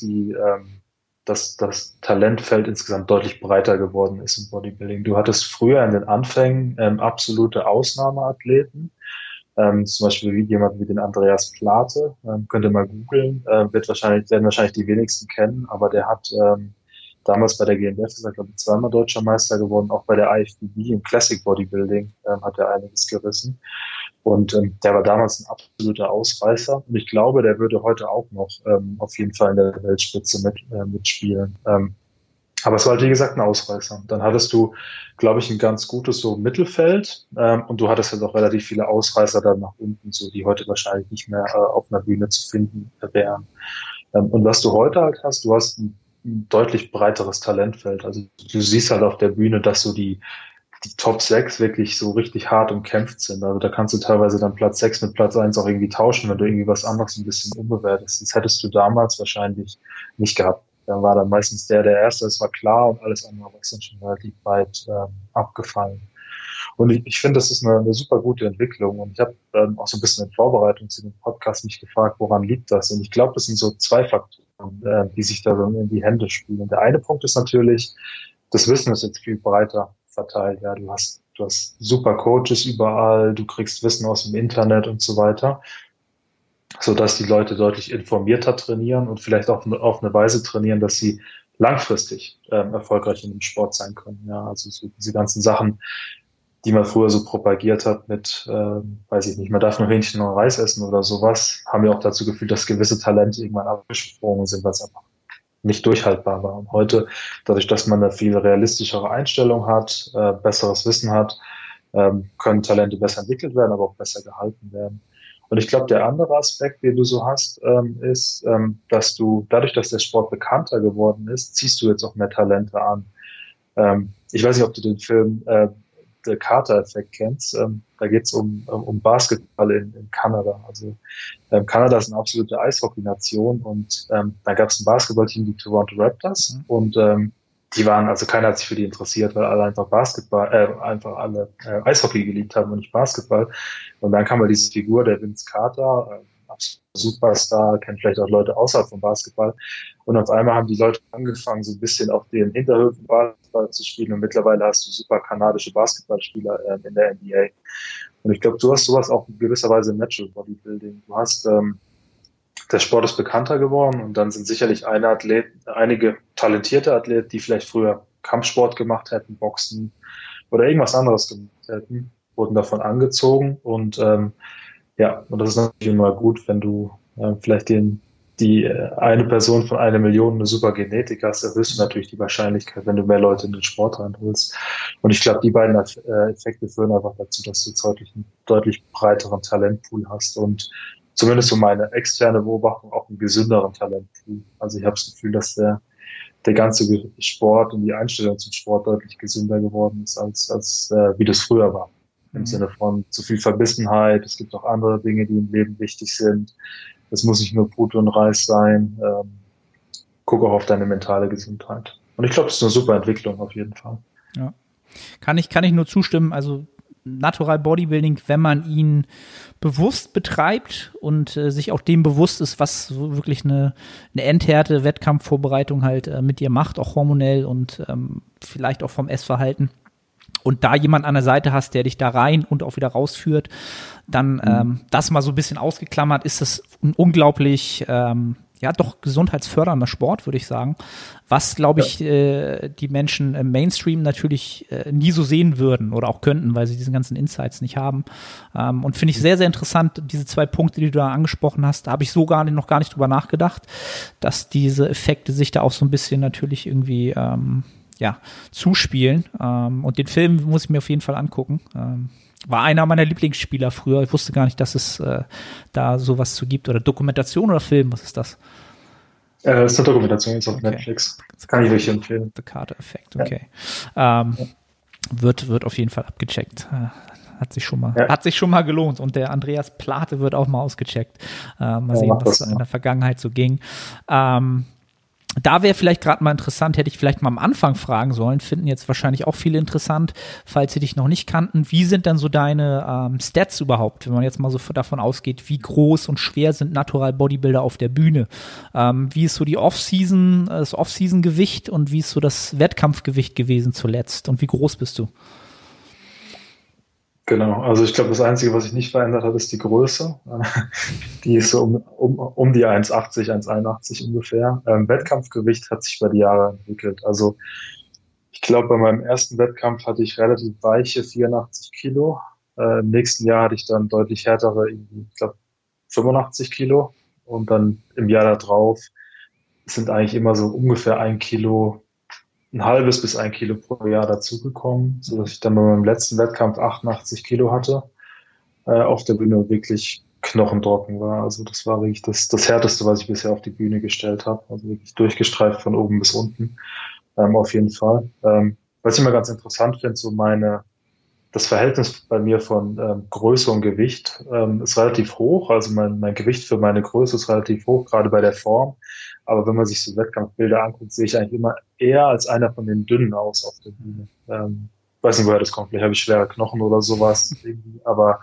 B: das Talentfeld insgesamt deutlich breiter geworden ist im Bodybuilding. Du hattest früher in den Anfängen absolute Ausnahmeathleten, zum Beispiel wie jemand wie den Andreas Plate, könnt ihr mal googeln, werden wahrscheinlich die wenigsten kennen, aber der hat damals bei der GNBF, ist er glaube ich zweimal deutscher Meister geworden, auch bei der IFBB im Classic Bodybuilding hat er einiges gerissen. Und der war damals ein absoluter Ausreißer. Und ich glaube, der würde heute auch noch auf jeden Fall in der Weltspitze mitspielen. Aber es war halt, wie gesagt, ein Ausreißer. Dann hattest du, glaube ich, ein ganz gutes so Mittelfeld. Und du hattest halt auch relativ viele Ausreißer dann nach unten, so die heute wahrscheinlich nicht mehr auf einer Bühne zu finden wären. Und was du heute halt hast, du hast ein deutlich breiteres Talentfeld. Also du siehst halt auf der Bühne, dass so die Top 6 wirklich so richtig hart umkämpft sind. Also da kannst du teilweise dann Platz 6 mit Platz 1 auch irgendwie tauschen, wenn du irgendwie was anderes ein bisschen umbewertest. Das hättest du damals wahrscheinlich nicht gehabt. Dann war dann meistens der Erste, das war klar, und alles andere war dann schon relativ weit abgefallen. Und ich finde, das ist eine super gute Entwicklung. Und ich habe auch so ein bisschen in Vorbereitung zu dem Podcast mich gefragt, woran liegt das? Und ich glaube, das sind so 2 Faktoren, die sich da so in die Hände spielen. Der eine Punkt ist natürlich, das Wissen ist jetzt viel breiter verteilt. Ja, du hast super Coaches überall, du kriegst Wissen aus dem Internet und so weiter, so dass die Leute deutlich informierter trainieren und vielleicht auch auf eine Weise trainieren, dass sie langfristig erfolgreich in dem Sport sein können. Ja, also so diese ganzen Sachen, die man früher so propagiert hat mit, weiß ich nicht, man darf nur Hähnchen und Reis essen oder sowas, haben ja auch dazu geführt, dass gewisse Talente irgendwann abgesprungen sind, weil es einfach nicht durchhaltbar war. Und heute, dadurch, dass man eine viel realistischere Einstellung hat, besseres Wissen hat, können Talente besser entwickelt werden, aber auch besser gehalten werden. Und ich glaube, der andere Aspekt, den du so hast, ist, dass du, dadurch, dass der Sport bekannter geworden ist, ziehst du jetzt auch mehr Talente an. Ich weiß nicht, ob du den Film The Carter-Effekt kennst. Da geht es um Basketball in Kanada. Also Kanada ist eine absolute Eishockey-Nation und da gab es ein Basketballteam, die Toronto Raptors, und die waren, also keiner hat sich für die interessiert, weil alle einfach alle Eishockey geliebt haben und nicht Basketball. Und dann kam mal diese Figur, der Vince Carter, Superstar, kennt vielleicht auch Leute außerhalb vom Basketball. Und auf einmal haben die Leute angefangen, so ein bisschen auf den Hinterhöfen Basketball zu spielen. Und mittlerweile hast du super kanadische Basketballspieler in der NBA. Und ich glaube, du hast sowas auch in gewisser Weise im Natural Bodybuilding. Du hast, der Sport ist bekannter geworden und dann sind sicherlich einige talentierte Athleten, die vielleicht früher Kampfsport gemacht hätten, Boxen oder irgendwas anderes gemacht hätten, wurden davon angezogen und und das ist natürlich immer gut, wenn du vielleicht die eine Person von 1 Million eine super Genetik hast, erhöhst du natürlich die Wahrscheinlichkeit, wenn du mehr Leute in den Sport reinholst. Und ich glaube, die beiden Effekte führen einfach dazu, dass du jetzt einen deutlich breiteren Talentpool hast und zumindest so meine externe Beobachtung auch einen gesünderen Talentpool. Also ich habe das Gefühl, dass der ganze Sport und die Einstellung zum Sport deutlich gesünder geworden ist, als wie das früher war. Im Sinne von zu viel Verbissenheit. Es gibt auch andere Dinge, die im Leben wichtig sind. Es muss nicht nur Brot und Reis sein. Guck auch auf deine mentale Gesundheit. Und ich glaube, es ist eine super Entwicklung auf jeden Fall.
C: Ja. Kann ich nur zustimmen. Also Natural Bodybuilding, wenn man ihn bewusst betreibt und sich auch dem bewusst ist, was so wirklich eine Endhärte Wettkampfvorbereitung halt mit dir macht, auch hormonell und vielleicht auch vom Essverhalten. Und da jemand an der Seite hast, der dich da rein und auch wieder rausführt, dann das mal so ein bisschen ausgeklammert, ist das ein unglaublich doch gesundheitsfördernder Sport, würde ich sagen, was, glaube ich, die Menschen im Mainstream natürlich nie so sehen würden oder auch könnten, weil sie diese ganzen Insights nicht haben. Und finde ich sehr, sehr interessant, diese 2 Punkte, die du da angesprochen hast, da habe ich so noch gar nicht drüber nachgedacht, dass diese Effekte sich da auch so ein bisschen natürlich irgendwie zuspielen. Und den Film muss ich mir auf jeden Fall angucken. War einer meiner Lieblingsspieler früher. Ich wusste gar nicht, dass es da sowas zu gibt. Oder Dokumentation oder Film, was ist das?
B: Das ist eine Dokumentation jetzt auf Netflix. Das kann ich wirklich empfehlen.
C: The Carter-Effekt, okay. Ja. Wird auf jeden Fall abgecheckt. Hat sich schon mal gelohnt. Und der Andreas Plate wird auch mal ausgecheckt. Mal sehen, was in der Vergangenheit so ging. Da wäre vielleicht gerade mal interessant, hätte ich vielleicht mal am Anfang fragen sollen, finden jetzt wahrscheinlich auch viele interessant, falls sie dich noch nicht kannten. Wie sind dann so deine Stats überhaupt, wenn man jetzt mal so davon ausgeht, wie groß und schwer sind Natural Bodybuilder auf der Bühne? Wie ist so das Off-Season-Gewicht und wie ist so das Wettkampfgewicht gewesen zuletzt und wie groß bist du?
B: Genau, also ich glaube, das Einzige, was sich nicht verändert hat, ist die Größe. Die ist so um die 1,80, 1,81 ungefähr. Wettkampfgewicht hat sich über die Jahre entwickelt. Also ich glaube, bei meinem ersten Wettkampf hatte ich relativ weiche 84 Kilo. Im nächsten Jahr hatte ich dann deutlich härtere, ich glaube 85 Kilo. Und dann im Jahr darauf sind eigentlich immer so ungefähr 1 Kilo, ein halbes bis 1 Kilo pro Jahr dazugekommen, sodass ich dann bei meinem letzten Wettkampf 88 Kilo hatte, auf der Bühne wirklich knochentrocken war. Also das war wirklich das Härteste, was ich bisher auf die Bühne gestellt habe. Also wirklich durchgestreift von oben bis unten, auf jeden Fall. Was ich immer ganz interessant finde, das Verhältnis bei mir von Größe und Gewicht ist relativ hoch. Also mein Gewicht für meine Größe ist relativ hoch, gerade bei der Form. Aber wenn man sich so Wettkampfbilder anguckt, sehe ich eigentlich immer eher als einer von den Dünnen aus auf der Bühne. Weiß nicht, woher das kommt. Vielleicht habe ich schwere Knochen oder sowas. Aber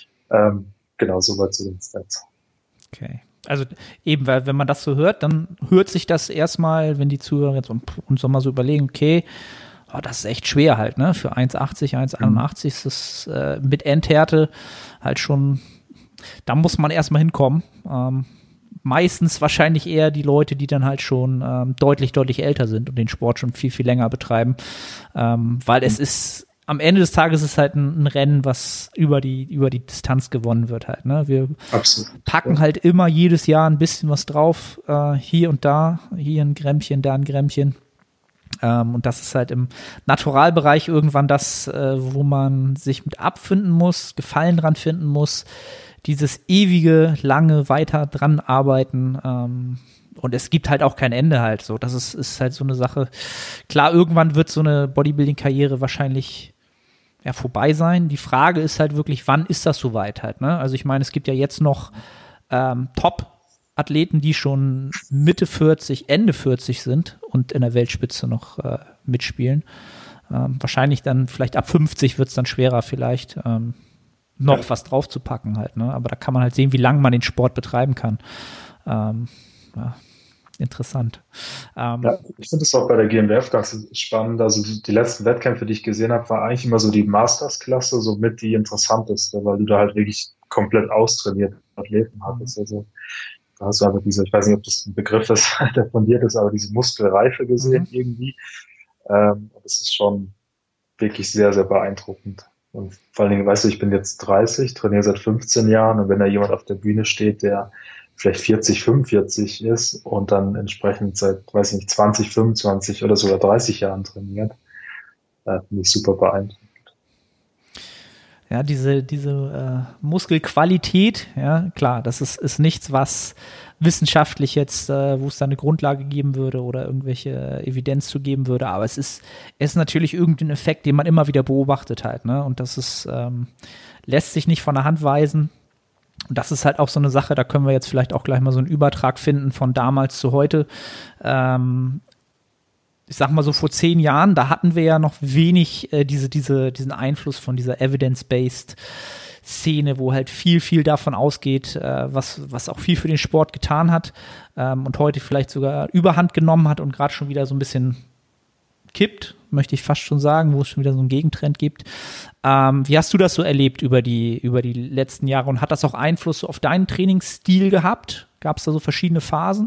B: genau, soweit zu den Stats.
C: Okay. Also eben, weil wenn man das so hört, dann hört sich das erstmal, wenn die Zuhörer jetzt uns mal so überlegen, okay, das ist echt schwer halt, ne? Für 1,80, 1,81 ist das mit Endhärte halt schon, da muss man erstmal hinkommen. Meistens wahrscheinlich eher die Leute, die dann halt schon deutlich, deutlich älter sind und den Sport schon viel, viel länger betreiben. Weil es ist, am Ende des Tages ist es halt ein Rennen, was über die Distanz gewonnen wird halt, ne? Wir packen halt immer jedes Jahr ein bisschen was drauf, hier und da, hier ein Grämmchen, da ein Grämmchen. Und das ist halt im Naturalbereich irgendwann das, wo man sich mit abfinden muss, Gefallen dran finden muss, dieses ewige, lange weiter dran arbeiten. Und es gibt halt auch kein Ende halt so. Das ist halt so eine Sache. Klar, irgendwann wird so eine Bodybuilding-Karriere wahrscheinlich vorbei sein. Die Frage ist halt wirklich, wann ist das soweit halt, ne? Also ich meine, es gibt ja jetzt noch Top-Athleten, die schon Mitte 40, Ende 40 sind und in der Weltspitze noch mitspielen. Wahrscheinlich dann, vielleicht ab 50 wird es dann schwerer vielleicht, noch was draufzupacken halt, ne? Aber da kann man halt sehen, wie lange man den Sport betreiben kann. Interessant.
B: Ich finde es auch bei der GmbF ganz spannend. Also die letzten Wettkämpfe, die ich gesehen habe, war eigentlich immer so die Masters-Klasse, somit die interessanteste, weil du da halt wirklich komplett austrainiert Athleten hattest. Also da hast du einfach ich weiß nicht, ob das ein Begriff ist, der fundiert ist, aber diese Muskelreife gesehen irgendwie. Das ist schon wirklich sehr, sehr beeindruckend. Und vor allen Dingen, weißt du, ich bin jetzt 30, trainiere seit 15 Jahren und wenn da jemand auf der Bühne steht, der vielleicht 40, 45 ist und dann entsprechend seit, weiß nicht, 20, 25 oder sogar 30 Jahren trainiert, finde ich super beeindruckend.
C: Ja, diese Muskelqualität, ja, klar, das ist nichts, was wissenschaftlich jetzt, wo es da eine Grundlage geben würde oder irgendwelche Evidenz zu geben würde, aber es ist natürlich irgendein Effekt, den man immer wieder beobachtet halt, ne? Und das ist, lässt sich nicht von der Hand weisen. Und das ist halt auch so eine Sache, da können wir jetzt vielleicht auch gleich mal so einen Übertrag finden von damals zu heute. Ich sag mal so vor 10 Jahren, da hatten wir ja noch wenig diesen Einfluss von dieser Evidence-Based Szene, wo halt viel davon ausgeht, was auch viel für den Sport getan hat und heute vielleicht sogar Überhand genommen hat und gerade schon wieder so ein bisschen kippt, möchte ich fast schon sagen, wo es schon wieder so einen Gegentrend gibt. Wie hast du das so erlebt über die letzten Jahre und hat das auch Einfluss auf deinen Trainingsstil gehabt? Gab es da so verschiedene Phasen?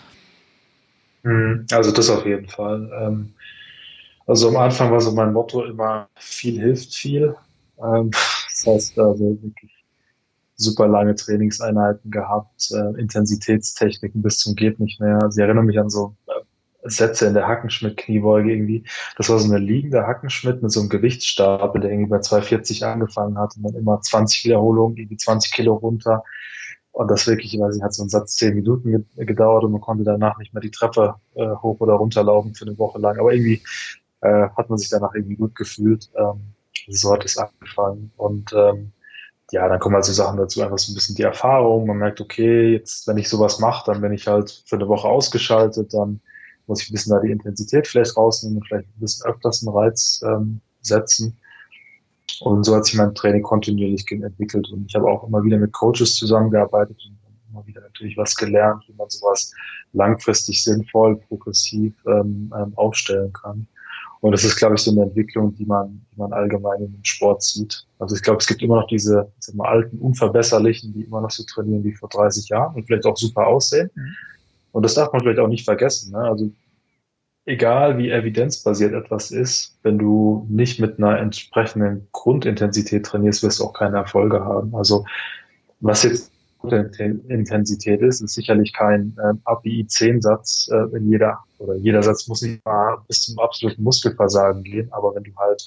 B: Also das auf jeden Fall. Also am Anfang war so mein Motto immer, viel hilft viel. Das heißt, also wirklich super lange Trainingseinheiten gehabt, Intensitätstechniken bis zum geht nicht mehr. Sie erinnern mich an so Sätze in der Hackenschmidt-Kniebeuge irgendwie. Das war so eine liegende Hackenschmidt mit so einem Gewichtsstapel, der irgendwie bei 240 angefangen hat und dann immer 20 Wiederholungen, irgendwie 20 Kilo runter. Und das wirklich, ich weiß nicht, hat so ein Satz 10 Minuten gedauert und man konnte danach nicht mehr die Treppe hoch oder runter laufen für eine Woche lang. Aber irgendwie hat man sich danach irgendwie gut gefühlt. So hat es angefangen. Und ja, dann kommen halt so Sachen dazu, einfach so ein bisschen die Erfahrung. Man merkt, okay, jetzt, wenn ich sowas mache, dann bin ich halt für eine Woche ausgeschaltet, dann muss ich ein bisschen da die Intensität vielleicht rausnehmen und vielleicht ein bisschen öfters einen Reiz setzen. Und so hat sich mein Training kontinuierlich entwickelt. Und ich habe auch immer wieder mit Coaches zusammengearbeitet und immer wieder natürlich was gelernt, wie man sowas langfristig sinnvoll, progressiv aufstellen kann. Und das ist, glaube ich, so eine Entwicklung, die man allgemein im Sport sieht. Also ich glaube, es gibt immer noch diese, ich sag mal, alten Unverbesserlichen, die immer noch so trainieren wie vor 30 Jahren und vielleicht auch super aussehen. Und das darf man vielleicht auch nicht vergessen, ne? Also egal wie evidenzbasiert etwas ist, wenn du nicht mit einer entsprechenden Grundintensität trainierst, wirst du auch keine Erfolge haben. Also was jetzt Intensität ist sicherlich kein API-10-Satz in jeder Satz muss nicht mal bis zum absoluten Muskelversagen gehen, aber wenn du halt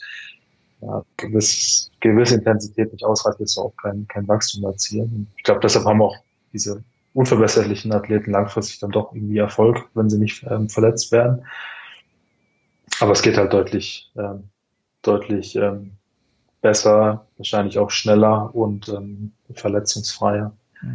B: gewisse Intensität nicht ausreicht, wirst du auch kein Wachstum erzielen. Und ich glaube, deshalb haben auch diese unverbesserlichen Athleten langfristig dann doch irgendwie Erfolg, wenn sie nicht verletzt werden. Aber es geht halt deutlich besser, wahrscheinlich auch schneller und verletzungsfreier.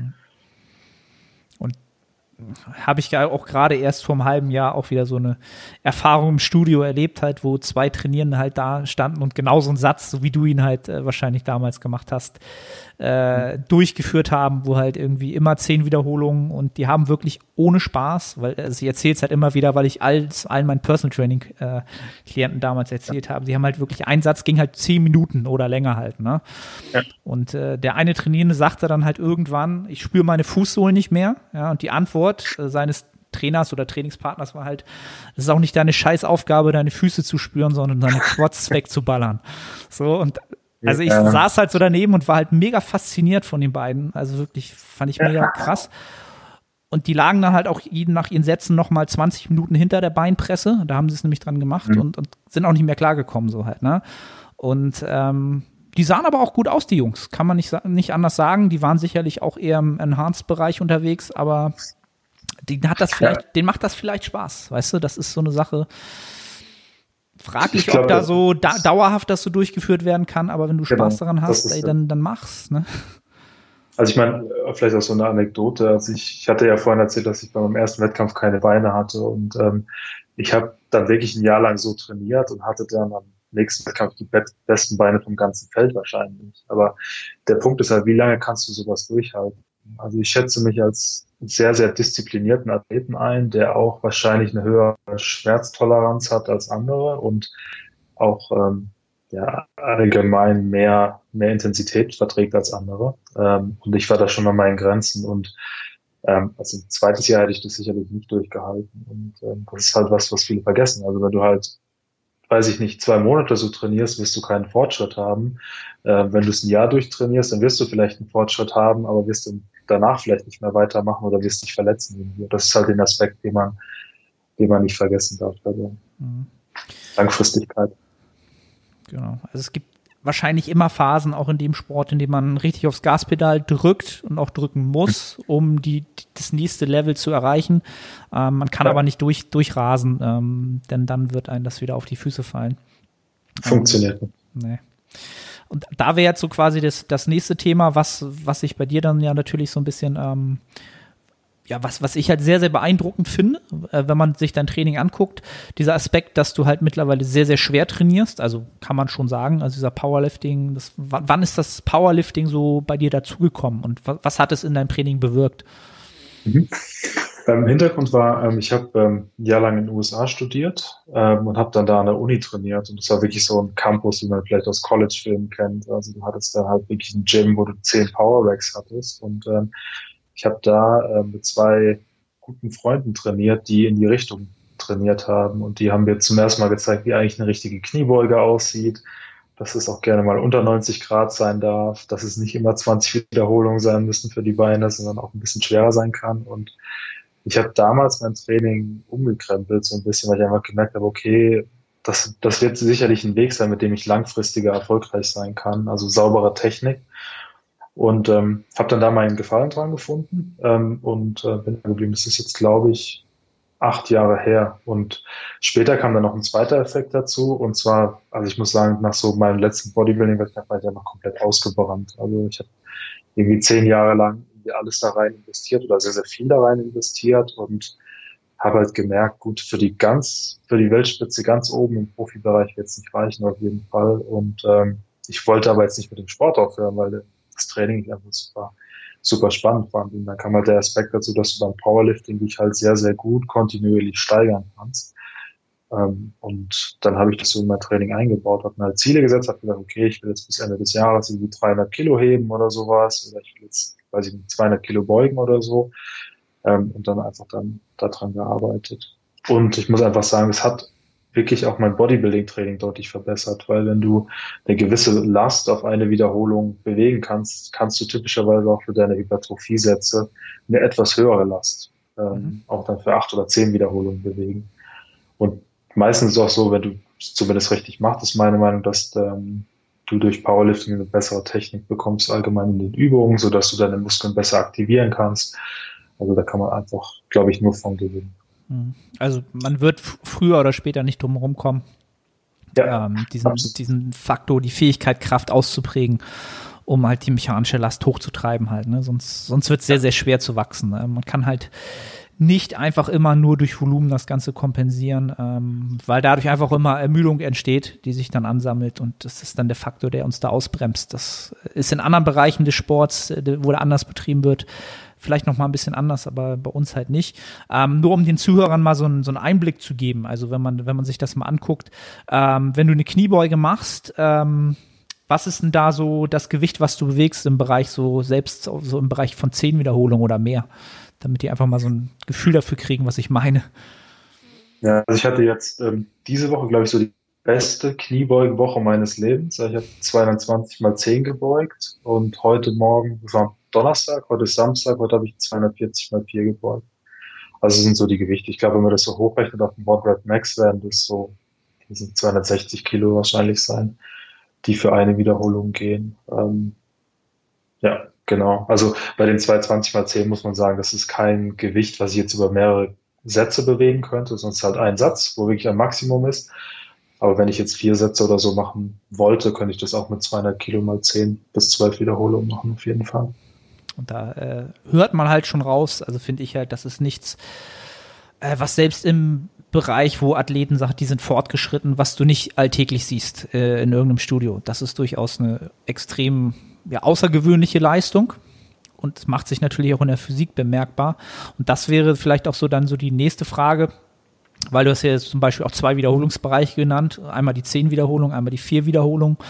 C: Und habe ich ja auch gerade erst vor einem halben Jahr auch wieder so eine Erfahrung im Studio erlebt, halt, wo 2 Trainierende halt da standen und genau so einen Satz, so wie du ihn halt wahrscheinlich damals gemacht hast, durchgeführt haben, wo halt irgendwie immer 10 Wiederholungen und die haben wirklich ohne Spaß, weil ich erzähle es halt immer wieder, weil ich allen meinen Personal Training Klienten damals erzählt habe, die haben halt wirklich, ein Satz ging halt 10 Minuten oder länger halt, ne? Ja. Und der eine Trainierende sagte dann halt irgendwann, ich spüre meine Fußsohlen nicht mehr, ja, und die Antwort seines Trainers oder Trainingspartners war halt, es ist auch nicht deine Scheißaufgabe, deine Füße zu spüren, sondern deine Quads wegzuballern. So, und also ich saß halt so daneben und war halt mega fasziniert von den beiden. Also wirklich, fand ich mega krass. Und die lagen dann halt auch nach ihren Sätzen nochmal 20 Minuten hinter der Beinpresse. Da haben sie es nämlich dran gemacht und sind auch nicht mehr klargekommen, so halt, ne? Und die sahen aber auch gut aus, die Jungs. Kann man nicht anders sagen. Die waren sicherlich auch eher im Enhanced-Bereich unterwegs, aber denen macht das vielleicht Spaß, weißt du? Das ist so eine Sache. Fraglich, ob da so dauerhaft das so durchgeführt werden kann, aber wenn du Spaß daran hast, dann mach's, ne?
B: Also ich meine, vielleicht auch so eine Anekdote. Also ich hatte ja vorhin erzählt, dass ich bei meinem ersten Wettkampf keine Beine hatte und ich habe dann wirklich ein Jahr lang so trainiert und hatte dann am nächsten Wettkampf die besten Beine vom ganzen Feld wahrscheinlich. Aber der Punkt ist halt, wie lange kannst du sowas durchhalten? Also ich schätze mich als sehr, sehr disziplinierten Athleten ein, der auch wahrscheinlich eine höhere Schmerztoleranz hat als andere und auch allgemein mehr Intensität verträgt als andere. Und ich war da schon an meinen Grenzen und also ein zweites Jahr hätte ich das sicherlich nicht durchgehalten. Und das ist halt was viele vergessen. Also wenn du halt weiß ich nicht, 2 Monate so trainierst, wirst du keinen Fortschritt haben. Wenn du es ein Jahr durchtrainierst, dann wirst du vielleicht einen Fortschritt haben, aber wirst du danach vielleicht nicht mehr weitermachen oder wirst dich verletzen. Das ist halt den Aspekt, den man nicht vergessen darf. Also Langfristigkeit.
C: Genau. Also es gibt wahrscheinlich immer Phasen auch in dem Sport, in dem man richtig aufs Gaspedal drückt und auch drücken muss, um das nächste Level zu erreichen. Man kann aber nicht durchrasen, denn dann wird einem das wieder auf die Füße fallen.
B: Funktioniert nicht.
C: Nee. Und da wäre jetzt so quasi das nächste Thema, was ich bei dir dann ja natürlich so ein bisschen was ich halt sehr, sehr beeindruckend finde, wenn man sich dein Training anguckt, dieser Aspekt, dass du halt mittlerweile sehr, sehr schwer trainierst, also kann man schon sagen, also dieser Powerlifting, wann ist das Powerlifting so bei dir dazugekommen und was hat es in deinem Training bewirkt?
B: Im Hintergrund war, ich habe ein Jahr lang in den USA studiert und habe dann da an der Uni trainiert und das war wirklich so ein Campus, wie man vielleicht aus College-Filmen kennt, also du hattest da halt wirklich ein Gym, wo du 10 Power-Racks hattest und ich habe da mit 2 guten Freunden trainiert, die in die Richtung trainiert haben. Und die haben mir zum ersten Mal gezeigt, wie eigentlich eine richtige Kniebeuge aussieht, dass es auch gerne mal unter 90 Grad sein darf, dass es nicht immer 20 Wiederholungen sein müssen für die Beine, sondern auch ein bisschen schwerer sein kann. Und ich habe damals mein Training umgekrempelt, so ein bisschen, weil ich einfach gemerkt habe, okay, das wird sicherlich ein Weg sein, mit dem ich langfristiger erfolgreich sein kann, also saubere Technik. Und habe dann da meinen Gefallen dran gefunden und bin geblieben. Das ist jetzt, glaube ich, 8 Jahre her. Und später kam dann noch ein zweiter Effekt dazu. Und zwar, also ich muss sagen, nach so meinem letzten Bodybuilding-Wettkampf war ich ja noch komplett ausgebrannt. Also ich habe irgendwie 10 Jahre lang alles da rein investiert oder sehr, sehr viel da rein investiert und habe halt gemerkt, gut, für die Weltspitze ganz oben im Profibereich wird es nicht reichen auf jeden Fall. Und ich wollte aber jetzt nicht mit dem Sport aufhören, weil das Training einfach super spannend fand. Und dann kam halt der Aspekt dazu, dass du beim Powerlifting dich halt sehr, sehr gut kontinuierlich steigern kannst. Und dann habe ich das so in mein Training eingebaut, habe mir halt Ziele gesetzt, habe gesagt, okay, ich will jetzt bis Ende des Jahres irgendwie 300 Kilo heben oder sowas, oder ich will jetzt, weiß ich nicht, 200 Kilo beugen oder so. Und dann einfach dann daran gearbeitet. Und ich muss einfach sagen, es hat wirklich auch mein Bodybuilding-Training deutlich verbessert, weil wenn du eine gewisse Last auf eine Wiederholung bewegen kannst, kannst du typischerweise auch für deine Hypertrophie-Sätze eine etwas höhere Last auch dann für 8 oder 10 Wiederholungen bewegen. Und meistens ist es auch so, wenn du es zumindest richtig machst, ist meine Meinung, dass du durch Powerlifting eine bessere Technik bekommst, allgemein in den Übungen, sodass du deine Muskeln besser aktivieren kannst. Also da kann man einfach, glaube ich, nur von gewinnen.
C: Also man wird früher oder später nicht drum herum kommen, diesen Faktor, die Fähigkeit, Kraft auszuprägen, um halt die mechanische Last hochzutreiben halt. Ne? Sonst wird es sehr, sehr schwer zu wachsen. Man kann halt nicht einfach immer nur durch Volumen das Ganze kompensieren, weil dadurch einfach immer Ermüdung entsteht, die sich dann ansammelt und das ist dann der Faktor, der uns da ausbremst. Das ist in anderen Bereichen des Sports, wo der anders betrieben wird, vielleicht noch mal ein bisschen anders, aber bei uns halt nicht. Nur um den Zuhörern mal so einen Einblick zu geben, also wenn man sich das mal anguckt, wenn du eine Kniebeuge machst, was ist denn da so das Gewicht, was du bewegst im Bereich selbst so im Bereich von 10 Wiederholungen oder mehr? Damit die einfach mal so ein Gefühl dafür kriegen, was ich meine.
B: Ja, also ich hatte jetzt diese Woche, glaube ich, so die beste Kniebeugenwoche meines Lebens. Ich habe 220 mal 10 gebeugt und heute Morgen, das war Donnerstag, heute ist Samstag, heute habe ich 240 mal 4 gebeugt. Also sind so die Gewichte. Ich glaube, wenn man das so hochrechnet auf dem One Rep Max, werden das so 260 Kilo wahrscheinlich sein, die für eine Wiederholung gehen. Ja, genau. Also bei den 220 mal 10 muss man sagen, das ist kein Gewicht, was ich jetzt über mehrere Sätze bewegen könnte, sondern es ist halt ein Satz, wo wirklich ein Maximum ist. Aber wenn ich jetzt 4 Sätze oder so machen wollte, könnte ich das auch mit 200 Kilo mal 10 bis 12 Wiederholungen machen, auf jeden Fall.
C: Und da hört man halt schon raus, also finde ich halt, das ist nichts, was selbst im Bereich, wo Athleten sagen, die sind fortgeschritten, was du nicht alltäglich siehst in irgendeinem Studio. Das ist durchaus eine extrem außergewöhnliche Leistung und macht sich natürlich auch in der Physik bemerkbar. Und das wäre vielleicht auch so dann so die nächste Frage, weil du hast ja jetzt zum Beispiel auch 2 Wiederholungsbereiche genannt, einmal die 10 Wiederholungen, einmal die 4 Wiederholungen.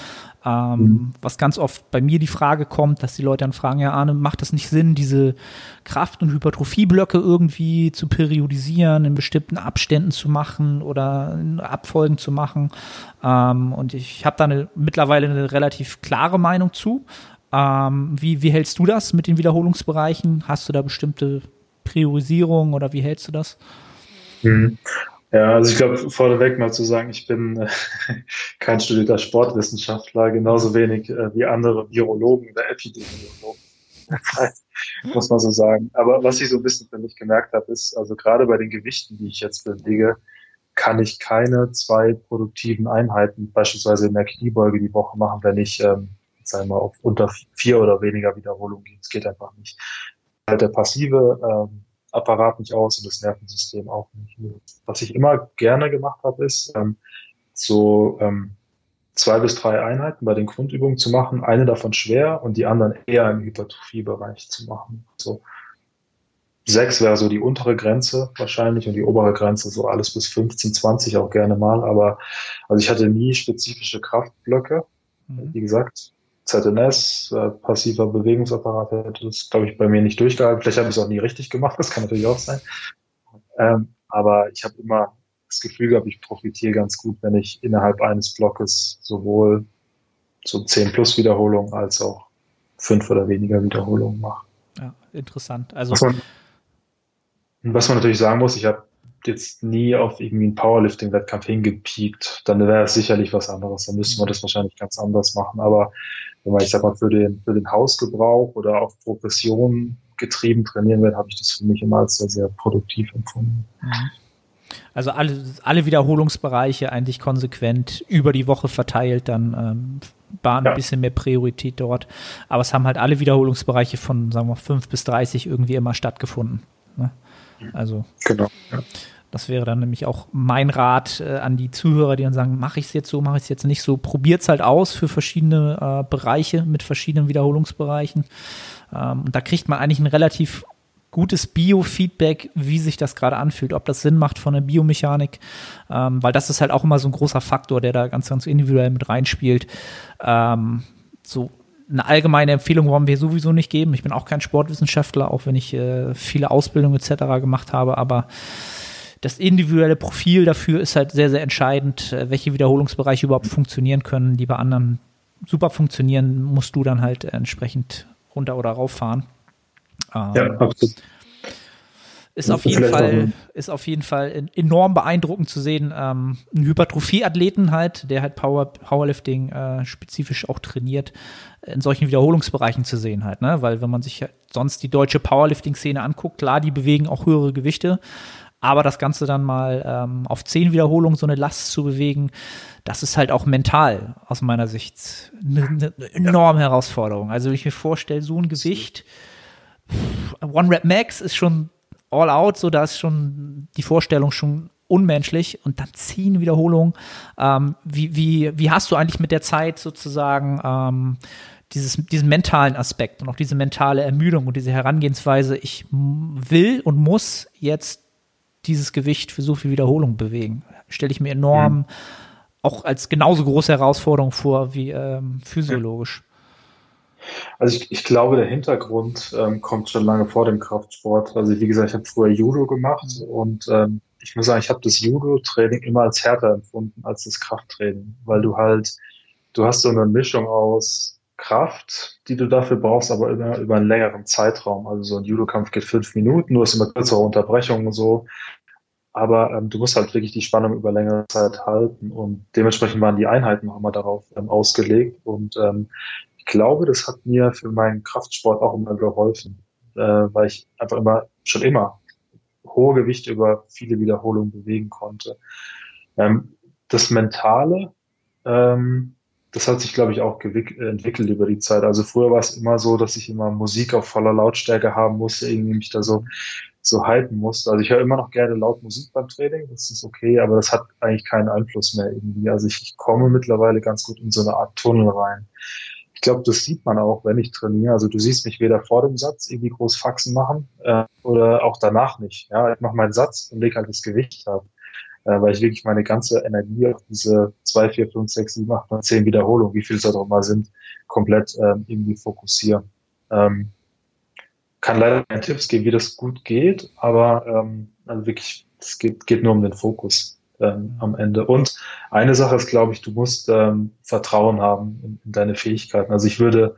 C: Was ganz oft bei mir die Frage kommt, dass die Leute dann fragen, ja Arne, macht das nicht Sinn, diese Kraft- und Hypertrophieblöcke irgendwie zu periodisieren, in bestimmten Abständen zu machen oder in Abfolgen zu machen? Und ich habe da mittlerweile eine relativ klare Meinung zu. Wie hältst du das mit den Wiederholungsbereichen? Hast du da bestimmte Priorisierung oder wie hältst du das?
B: Mhm. Ja, also ich glaube, vorneweg mal zu sagen, ich bin kein studierter Sportwissenschaftler, genauso wenig wie andere Virologen oder Epidemiologen, muss man so sagen. Aber was ich so ein bisschen für mich gemerkt habe, ist, also gerade bei den Gewichten, die ich jetzt bewege, kann ich keine 2 produktiven Einheiten, beispielsweise in der Kniebeuge die Woche machen, wenn ich, sagen wir mal, auf unter 4 oder weniger Wiederholungen gehe. Es geht einfach nicht. Halt der passive Apparat nicht aus und das Nervensystem auch nicht. Was ich immer gerne gemacht habe, ist so 2 bis 3 Einheiten bei den Grundübungen zu machen, eine davon schwer und die anderen eher im Hypertrophiebereich zu machen. So 6 wäre so die untere Grenze wahrscheinlich und die obere Grenze so alles bis 15, 20 auch gerne mal. Aber also ich hatte nie spezifische Kraftblöcke. Wie gesagt, ZNS, passiver Bewegungsapparat, hätte das, glaube ich, bei mir nicht durchgehalten. Vielleicht habe ich es auch nie richtig gemacht, das kann natürlich auch sein. Aber ich habe immer das Gefühl gehabt, ich profitiere ganz gut, wenn ich innerhalb eines Blockes sowohl so 10 plus Wiederholungen als auch 5 oder weniger Wiederholungen mache.
C: Ja, interessant. Also
B: Was man natürlich sagen muss, ich habe jetzt nie auf irgendwie einen Powerlifting-Wettkampf hingepiekt, dann wäre es sicherlich was anderes. Dann müsste man das wahrscheinlich ganz anders machen. Aber wenn man, ich sag mal, für den Hausgebrauch oder auf Progression getrieben trainieren will, habe ich das für mich immer als sehr, sehr produktiv empfunden.
C: Also alle Wiederholungsbereiche eigentlich konsequent über die Woche verteilt, dann waren ein bisschen mehr Priorität dort. Aber es haben halt alle Wiederholungsbereiche von, sagen wir, 5 bis 30 irgendwie immer stattgefunden. Ne? Also
B: genau, ja.
C: Das wäre dann nämlich auch mein Rat an die Zuhörer, die dann sagen, mache ich es jetzt so, mache ich es jetzt nicht so. Probiert es halt aus für verschiedene Bereiche mit verschiedenen Wiederholungsbereichen. Und da kriegt man eigentlich ein relativ gutes Biofeedback, wie sich das gerade anfühlt, ob das Sinn macht von der Biomechanik, weil das ist halt auch immer so ein großer Faktor, der da ganz, ganz individuell mit reinspielt. So eine allgemeine Empfehlung wollen wir sowieso nicht geben. Ich bin auch kein Sportwissenschaftler, auch wenn ich viele Ausbildungen etc. gemacht habe, aber das individuelle Profil dafür ist halt sehr, sehr entscheidend, welche Wiederholungsbereiche überhaupt funktionieren können, die bei anderen super funktionieren, musst du dann halt entsprechend runter oder rauffahren.
B: Ja, absolut.
C: Ist auf jeden Fall enorm beeindruckend zu sehen, einen Hypertrophie-Athleten halt, der halt Powerlifting spezifisch auch trainiert, in solchen Wiederholungsbereichen zu sehen halt, ne? Weil wenn man sich sonst die deutsche Powerlifting-Szene anguckt, klar, die bewegen auch höhere Gewichte, aber das Ganze dann mal auf 10 Wiederholungen so eine Last zu bewegen, das ist halt auch mental aus meiner Sicht eine enorme Herausforderung. Also wenn ich mir vorstelle, so ein Gewicht, One Rep Max ist schon all out, so da ist schon die Vorstellung schon unmenschlich und dann 10 Wiederholungen. Wie hast du eigentlich mit der Zeit sozusagen diesen mentalen Aspekt und auch diese mentale Ermüdung und diese Herangehensweise, ich will und muss jetzt dieses Gewicht für so viel Wiederholung bewegen, stelle ich mir enorm auch als genauso große Herausforderung vor wie physiologisch.
B: Also ich glaube, der Hintergrund kommt schon lange vor dem Kraftsport. Also wie gesagt, ich habe früher Judo gemacht und ich muss sagen, ich habe das Judo-Training immer als härter empfunden als das Krafttraining, weil du hast so eine Mischung aus Kraft, die du dafür brauchst, aber immer über einen längeren Zeitraum. Also so ein Judo-Kampf geht 5 Minuten, du hast immer kürzere Unterbrechungen und so. Aber du musst halt wirklich die Spannung über längere Zeit halten und dementsprechend waren die Einheiten auch immer darauf ausgelegt und ich glaube, das hat mir für meinen Kraftsport auch immer geholfen, weil ich einfach schon immer hohe Gewichte über viele Wiederholungen bewegen konnte. Das Mentale, das hat sich, glaube ich, auch entwickelt über die Zeit. Also früher war es immer so, dass ich immer Musik auf voller Lautstärke haben musste, irgendwie mich da so hypen musste. Also ich höre immer noch gerne laut Musik beim Training, das ist okay, aber das hat eigentlich keinen Einfluss mehr irgendwie. Also ich komme mittlerweile ganz gut in so eine Art Tunnel rein. Ich glaube, das sieht man auch, wenn ich trainiere. Also du siehst mich weder vor dem Satz irgendwie groß Faxen machen oder auch danach nicht. Ja, ich mache meinen Satz und lege halt das Gewicht ab. weil ich wirklich meine ganze Energie auf diese 2, 4, 5, 6, 7, 8, 9, 10 Wiederholungen, wie viel es da auch mal sind, komplett irgendwie fokussiere. Kann leider keine Tipps geben, wie das gut geht, aber also wirklich, es geht nur um den Fokus am Ende. Und eine Sache ist, glaube ich, du musst Vertrauen haben in deine Fähigkeiten. Also ich würde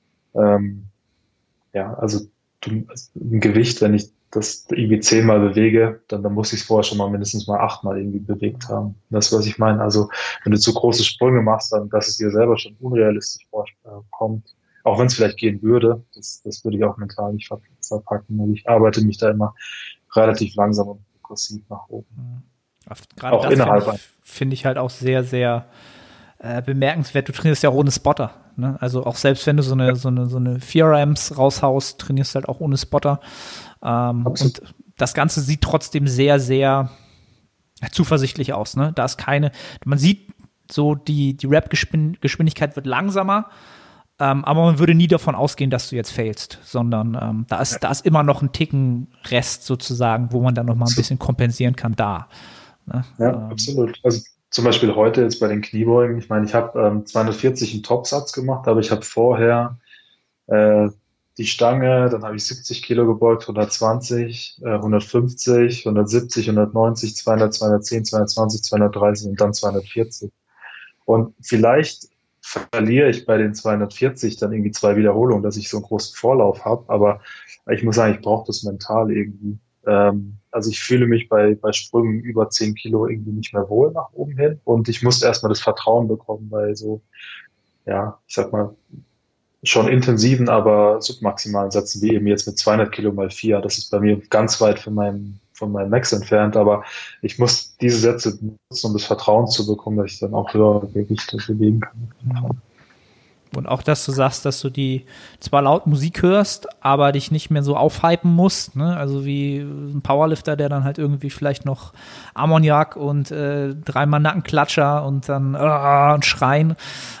B: also ein Gewicht, wenn ich das irgendwie 10-mal bewege, dann muss ich es vorher schon mal mindestens mal 8-mal irgendwie bewegt haben. Das ist, was ich meine. Also wenn du zu große Sprünge machst, dann, dass es dir selber schon unrealistisch vorkommt, auch wenn es vielleicht gehen würde, das würde ich auch mental nicht verpacken. Also ich arbeite mich da immer relativ langsam und progressiv nach oben.
C: Gerade auch das finde ich halt auch sehr, sehr bemerkenswert. Du trainierst ja auch ohne Spotter. Ne? Also auch selbst wenn du so eine 4RMs raushaust, trainierst du halt auch ohne Spotter. Und das Ganze sieht trotzdem sehr, sehr zuversichtlich aus. Ne? Da ist man sieht so, die Rap-Geschwindigkeit wird langsamer, aber man würde nie davon ausgehen, dass du jetzt failst, sondern da ist immer noch ein Ticken Rest sozusagen, wo man dann noch mal ein bisschen kompensieren kann da. Ne?
B: Ja, absolut. Also zum Beispiel heute jetzt bei den Kniebeugen, ich meine, ich habe 240 einen Topsatz gemacht, aber ich habe vorher die Stange, dann habe ich 70 Kilo gebeugt, 120, 150, 170, 190, 200, 210, 220, 230 und dann 240. Und vielleicht verliere ich bei den 240 dann irgendwie 2 Wiederholungen, dass ich so einen großen Vorlauf habe, aber ich muss sagen, ich brauche das mental irgendwie. Also ich fühle mich bei Sprüngen über 10 Kilo irgendwie nicht mehr wohl nach oben hin und ich musste erstmal das Vertrauen bekommen bei so, ja, ich sag mal, schon intensiven, aber submaximalen Sätzen, wie eben jetzt mit 200 Kilo mal 4. Das ist bei mir ganz weit von meinem Max entfernt, aber ich muss diese Sätze nutzen, um das Vertrauen zu bekommen, dass ich dann auch höhere Gewichte bewegen kann.
C: Und auch, dass du sagst, dass du die zwar laut Musik hörst, aber dich nicht mehr so aufhypen musst, ne? Also wie ein Powerlifter, der dann halt irgendwie vielleicht noch Ammoniak und 3-mal Nackenklatscher und dann und Schreien.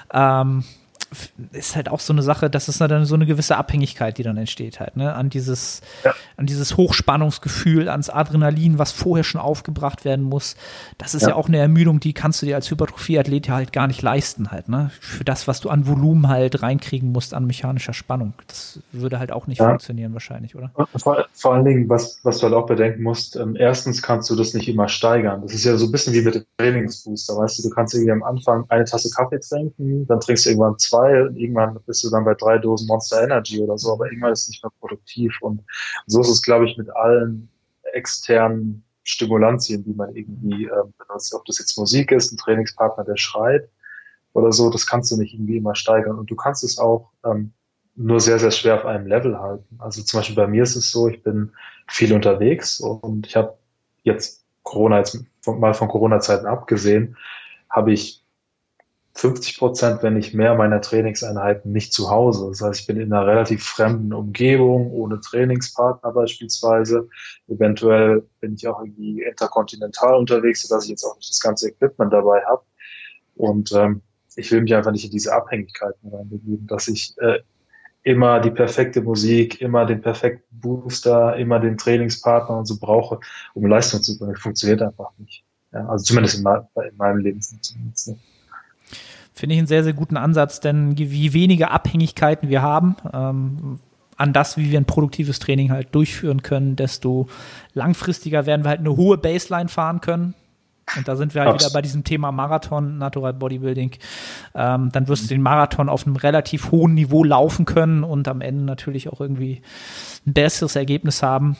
C: Ist halt auch so eine Sache, das ist dann so eine gewisse Abhängigkeit, die dann entsteht halt, ne? An dieses Hochspannungsgefühl, ans Adrenalin, was vorher schon aufgebracht werden muss. Das ist ja auch eine Ermüdung, die kannst du dir als Hypertrophie-Athlet ja halt gar nicht leisten halt, ne? Für das, was du an Volumen halt reinkriegen musst an mechanischer Spannung. Das würde halt auch nicht funktionieren wahrscheinlich, oder?
B: Vor allen Dingen, was du halt auch bedenken musst, erstens kannst du das nicht immer steigern. Das ist ja so ein bisschen wie mit dem Trainingsbooster, weißt du, du kannst irgendwie am Anfang eine Tasse Kaffee trinken, dann trinkst du irgendwann 2, und irgendwann bist du dann bei 3 Dosen Monster Energy oder so, aber irgendwann ist es nicht mehr produktiv. Und so ist es, glaube ich, mit allen externen Stimulantien, die man irgendwie benutzt. Ob das jetzt Musik ist, ein Trainingspartner, der schreit oder so, das kannst du nicht irgendwie immer steigern. Und du kannst es auch nur sehr, sehr schwer auf einem Level halten. Also zum Beispiel bei mir ist es so, ich bin viel unterwegs und ich habe jetzt mal von Corona-Zeiten abgesehen, habe ich 50%, wenn nicht mehr, meiner Trainingseinheiten nicht zu Hause. Das heißt, ich bin in einer relativ fremden Umgebung, ohne Trainingspartner beispielsweise. Eventuell bin ich auch irgendwie interkontinental unterwegs, sodass ich jetzt auch nicht das ganze Equipment dabei habe. Und ich will mich einfach nicht in diese Abhängigkeiten reinbegeben, dass ich immer die perfekte Musik, immer den perfekten Booster, immer den Trainingspartner und so brauche, um Leistung zu bringen. Das funktioniert einfach nicht. Ja, also zumindest in meinem Leben funktioniert es nicht.
C: Finde ich einen sehr, sehr guten Ansatz, denn je weniger Abhängigkeiten wir haben, an das, wie wir ein produktives Training halt durchführen können, desto langfristiger werden wir halt eine hohe Baseline fahren können. Und da sind wir halt wieder bei diesem Thema Marathon, Natural Bodybuilding. Dann wirst du den Marathon auf einem relativ hohen Niveau laufen können und am Ende natürlich auch irgendwie ein besseres Ergebnis haben.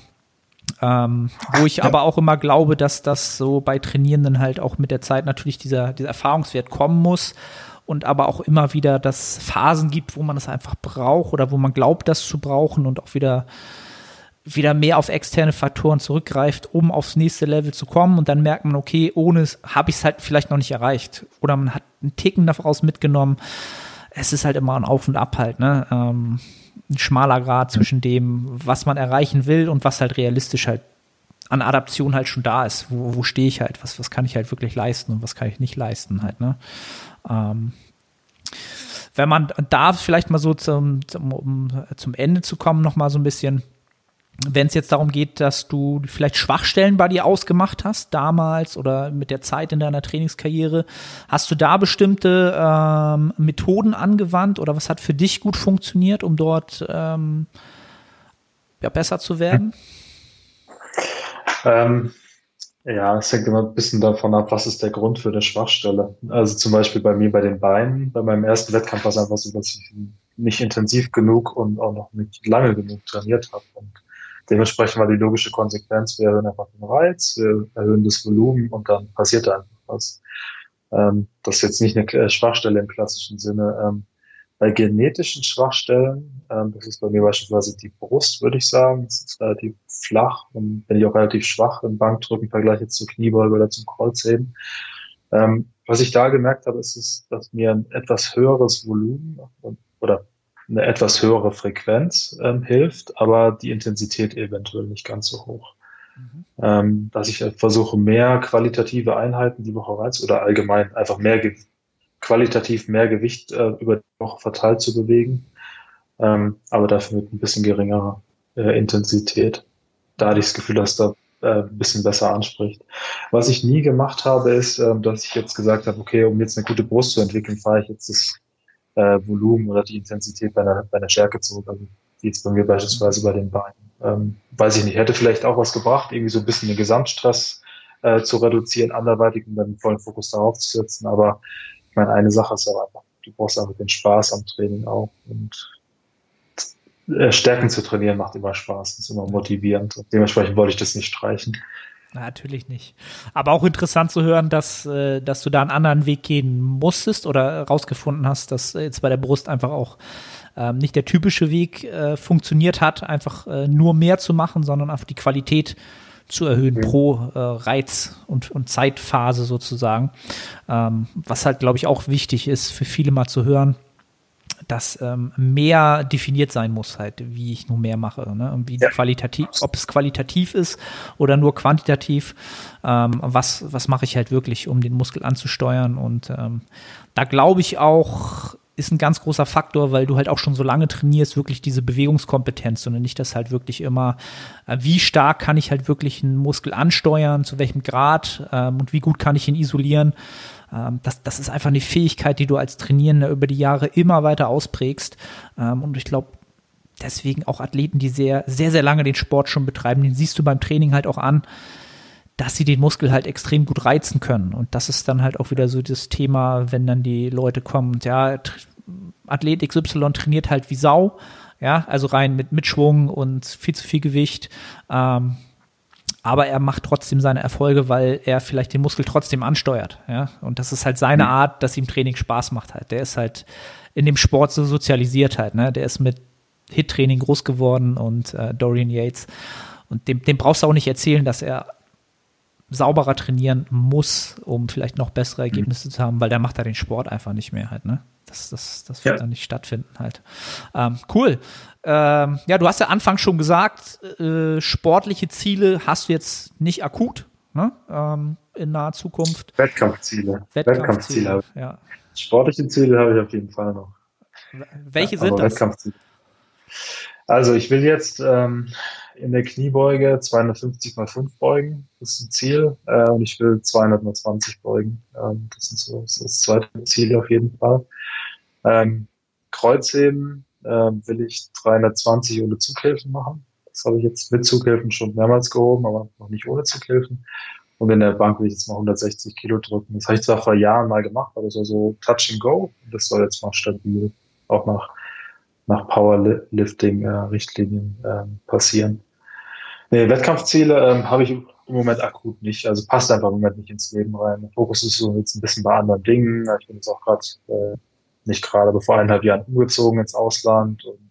C: Wo ich aber auch immer glaube, dass das so bei Trainierenden halt auch mit der Zeit natürlich dieser Erfahrungswert kommen muss und aber auch immer wieder das Phasen gibt, wo man das einfach braucht oder wo man glaubt, das zu brauchen und auch wieder mehr auf externe Faktoren zurückgreift, um aufs nächste Level zu kommen und dann merkt man, okay, ohne es habe ich es halt vielleicht noch nicht erreicht oder man hat einen Ticken daraus mitgenommen. Es ist halt immer ein Auf und Ab halt, ne? Ein schmaler Grad zwischen dem, was man erreichen will und was halt realistisch halt an Adaption halt schon da ist. Wo stehe ich halt? Was kann ich halt wirklich leisten und was kann ich nicht leisten halt, ne? Wenn man da vielleicht mal so zum Ende zu kommen, noch mal so ein bisschen, wenn es jetzt darum geht, dass du vielleicht Schwachstellen bei dir ausgemacht hast, damals oder mit der Zeit in deiner Trainingskarriere, hast du da bestimmte Methoden angewandt oder was hat für dich gut funktioniert, um dort besser zu werden?
B: Ja, es hängt immer ein bisschen davon ab, was ist der Grund für eine Schwachstelle. Also zum Beispiel bei mir bei den Beinen, bei meinem ersten Wettkampf war es einfach so, dass ich nicht intensiv genug und auch noch nicht lange genug trainiert habe. Und dementsprechend war die logische Konsequenz, wir erhöhen einfach den Reiz, wir erhöhen das Volumen und dann passiert da einfach was. Das ist jetzt nicht eine Schwachstelle im klassischen Sinne. Bei genetischen Schwachstellen, das ist bei mir beispielsweise die Brust, würde ich sagen. Das ist relativ flach und bin ich auch relativ schwach im Bankdrücken im Vergleich jetzt zur Kniebeuge oder zum Kreuzheben. Was ich da gemerkt habe, ist, dass mir ein etwas höheres Volumen oder eine etwas höhere Frequenz hilft, aber die Intensität eventuell nicht ganz so hoch. Dass ich versuche, mehr qualitative Einheiten die Woche rein oder allgemein einfach qualitativ mehr Gewicht über die Woche verteilt zu bewegen, aber dafür mit ein bisschen geringerer Intensität. Da hatte ich das Gefühl, dass da ein bisschen besser anspricht. Was ich nie gemacht habe, ist, dass ich jetzt gesagt habe, okay, um jetzt eine gute Brust zu entwickeln, fahre ich jetzt das Volumen oder die Intensität bei einer Stärke zurück, also wie jetzt bei mir beispielsweise bei den Beinen. Weiß ich nicht, hätte vielleicht auch was gebracht, irgendwie so ein bisschen den Gesamtstress zu reduzieren, anderweitig und dann den vollen Fokus darauf zu setzen, aber ich meine, eine Sache ist aber einfach, du brauchst einfach den Spaß am Training auch und Stärken zu trainieren macht immer Spaß, ist immer motivierend und dementsprechend wollte ich das nicht streichen.
C: Natürlich nicht. Aber auch interessant zu hören, dass du da einen anderen Weg gehen musstest oder rausgefunden hast, dass jetzt bei der Brust einfach auch nicht der typische Weg funktioniert hat, einfach nur mehr zu machen, sondern einfach die Qualität zu erhöhen pro Reiz und Zeitphase sozusagen. Was halt, glaube ich, auch wichtig ist für viele mal zu hören, dass mehr definiert sein muss, halt, wie ich nur mehr mache, ne? Und wie qualitativ, ob es qualitativ ist oder nur quantitativ, was mache ich halt wirklich, um den Muskel anzusteuern. Und da glaube ich auch, ist ein ganz großer Faktor, weil du halt auch schon so lange trainierst, wirklich diese Bewegungskompetenz, sondern nicht das halt wirklich immer, wie stark kann ich halt wirklich einen Muskel ansteuern, zu welchem Grad und wie gut kann ich ihn isolieren. Das ist einfach eine Fähigkeit, die du als Trainierender über die Jahre immer weiter ausprägst. Und ich glaube, deswegen auch Athleten, die sehr, sehr, sehr lange den Sport schon betreiben, den siehst du beim Training halt auch an, dass sie den Muskel halt extrem gut reizen können. Und das ist dann halt auch wieder so das Thema, wenn dann die Leute kommen und ja, Athlet XY trainiert halt wie Sau, ja, also rein mit Schwung und viel zu viel Gewicht, aber er macht trotzdem seine Erfolge, weil er vielleicht den Muskel trotzdem ansteuert, ja, und das ist halt seine Art, dass ihm Training Spaß macht halt. Der ist halt in dem Sport so sozialisiert halt, ne, der ist mit HIIT-Training groß geworden und Dorian Yates und dem brauchst du auch nicht erzählen, dass er sauberer trainieren muss, um vielleicht noch bessere Ergebnisse zu haben, weil der macht da den Sport einfach nicht mehr halt, ne? Das wird dann nicht stattfinden halt. Cool. Ja, du hast ja anfangs schon gesagt, sportliche Ziele hast du jetzt nicht akut, ne? In naher Zukunft.
B: Wettkampfziele habe ich.
C: Ja.
B: Sportliche Ziele habe ich auf jeden Fall noch.
C: Welche sind das?
B: Wettkampfziele. Also ich will jetzt in der Kniebeuge 250 mal 5 beugen. Das ist ein Ziel. Und ich will 200 mal 20 beugen. Das ist das zweite Ziel auf jeden Fall. Kreuzheben will ich 320 ohne Zughilfen machen. Das habe ich jetzt mit Zughilfen schon mehrmals gehoben, aber noch nicht ohne Zughilfen. Und in der Bank will ich jetzt mal 160 Kilo drücken. Das habe ich zwar vor Jahren mal gemacht, aber so Touch and Go. Das soll jetzt mal stabil auch nach Powerlifting-Richtlinien passieren. Nee, Wettkampfziele habe ich im Moment akut nicht. Also passt einfach im Moment nicht ins Leben rein. Der Fokus ist so jetzt ein bisschen bei anderen Dingen. Ich bin jetzt auch gerade aber vor 1,5 Jahren umgezogen ins Ausland und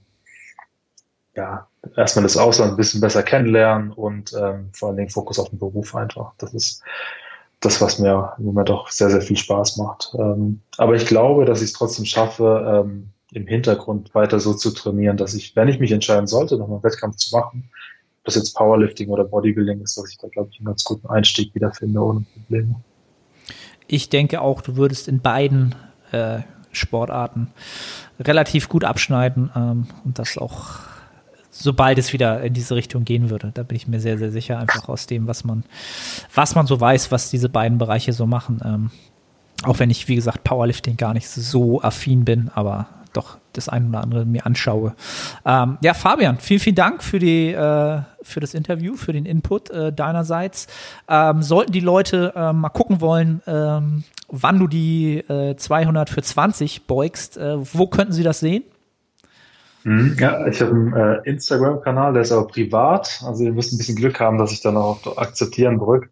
B: erstmal das Ausland ein bisschen besser kennenlernen und vor allen Dingen Fokus auf den Beruf einfach. Das ist das, was mir im Moment auch sehr, sehr viel Spaß macht. Aber ich glaube, dass ich es trotzdem schaffe, im Hintergrund weiter so zu trainieren, dass ich, wenn ich mich entscheiden sollte, nochmal einen Wettkampf zu machen, ob das jetzt Powerlifting oder Bodybuilding ist, dass ich da, glaube ich, einen ganz guten Einstieg wiederfinde ohne Probleme.
C: Ich denke auch, du würdest in beiden Sportarten relativ gut abschneiden und das auch sobald es wieder in diese Richtung gehen würde. Da bin ich mir sehr, sehr sicher, einfach aus dem, was man so weiß, was diese beiden Bereiche so machen. Auch wenn ich, wie gesagt, Powerlifting gar nicht so affin bin, aber doch das ein oder andere mir anschaue. Ja, Fabian, vielen, vielen Dank für das Interview, für den Input deinerseits. Sollten die Leute mal gucken wollen, wann du die 200 für 20 beugst, wo könnten sie das sehen?
B: Ja, ich habe einen Instagram-Kanal, der ist aber privat. Also ihr müsst ein bisschen Glück haben, dass ich dann auch auf Akzeptieren drücke.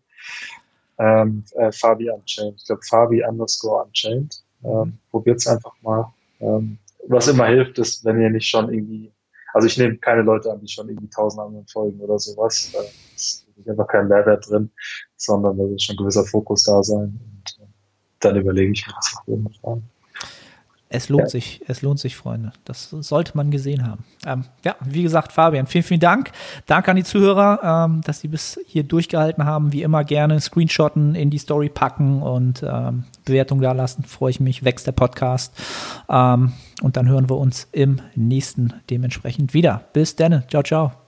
B: Fabi Unchained. Ich glaube Fabi_Unchained. Probiert's einfach mal. Was immer hilft, ist, wenn ihr nicht schon irgendwie, also ich nehme keine Leute an, die schon irgendwie 1000 anderen folgen oder sowas. Da ist einfach kein Mehrwert drin, sondern da wird schon ein gewisser Fokus da sein. Und dann überlege ich mir das auf jeden Fall.
C: Es lohnt sich, Freunde. Das sollte man gesehen haben. Ja, wie gesagt, Fabian, vielen, vielen Dank. Danke an die Zuhörer, dass sie bis hier durchgehalten haben. Wie immer gerne screenshotten, in die Story packen und Bewertung da lassen. Freue ich mich, wächst der Podcast. Und dann hören wir uns im nächsten dementsprechend wieder. Bis dann. Ciao, ciao.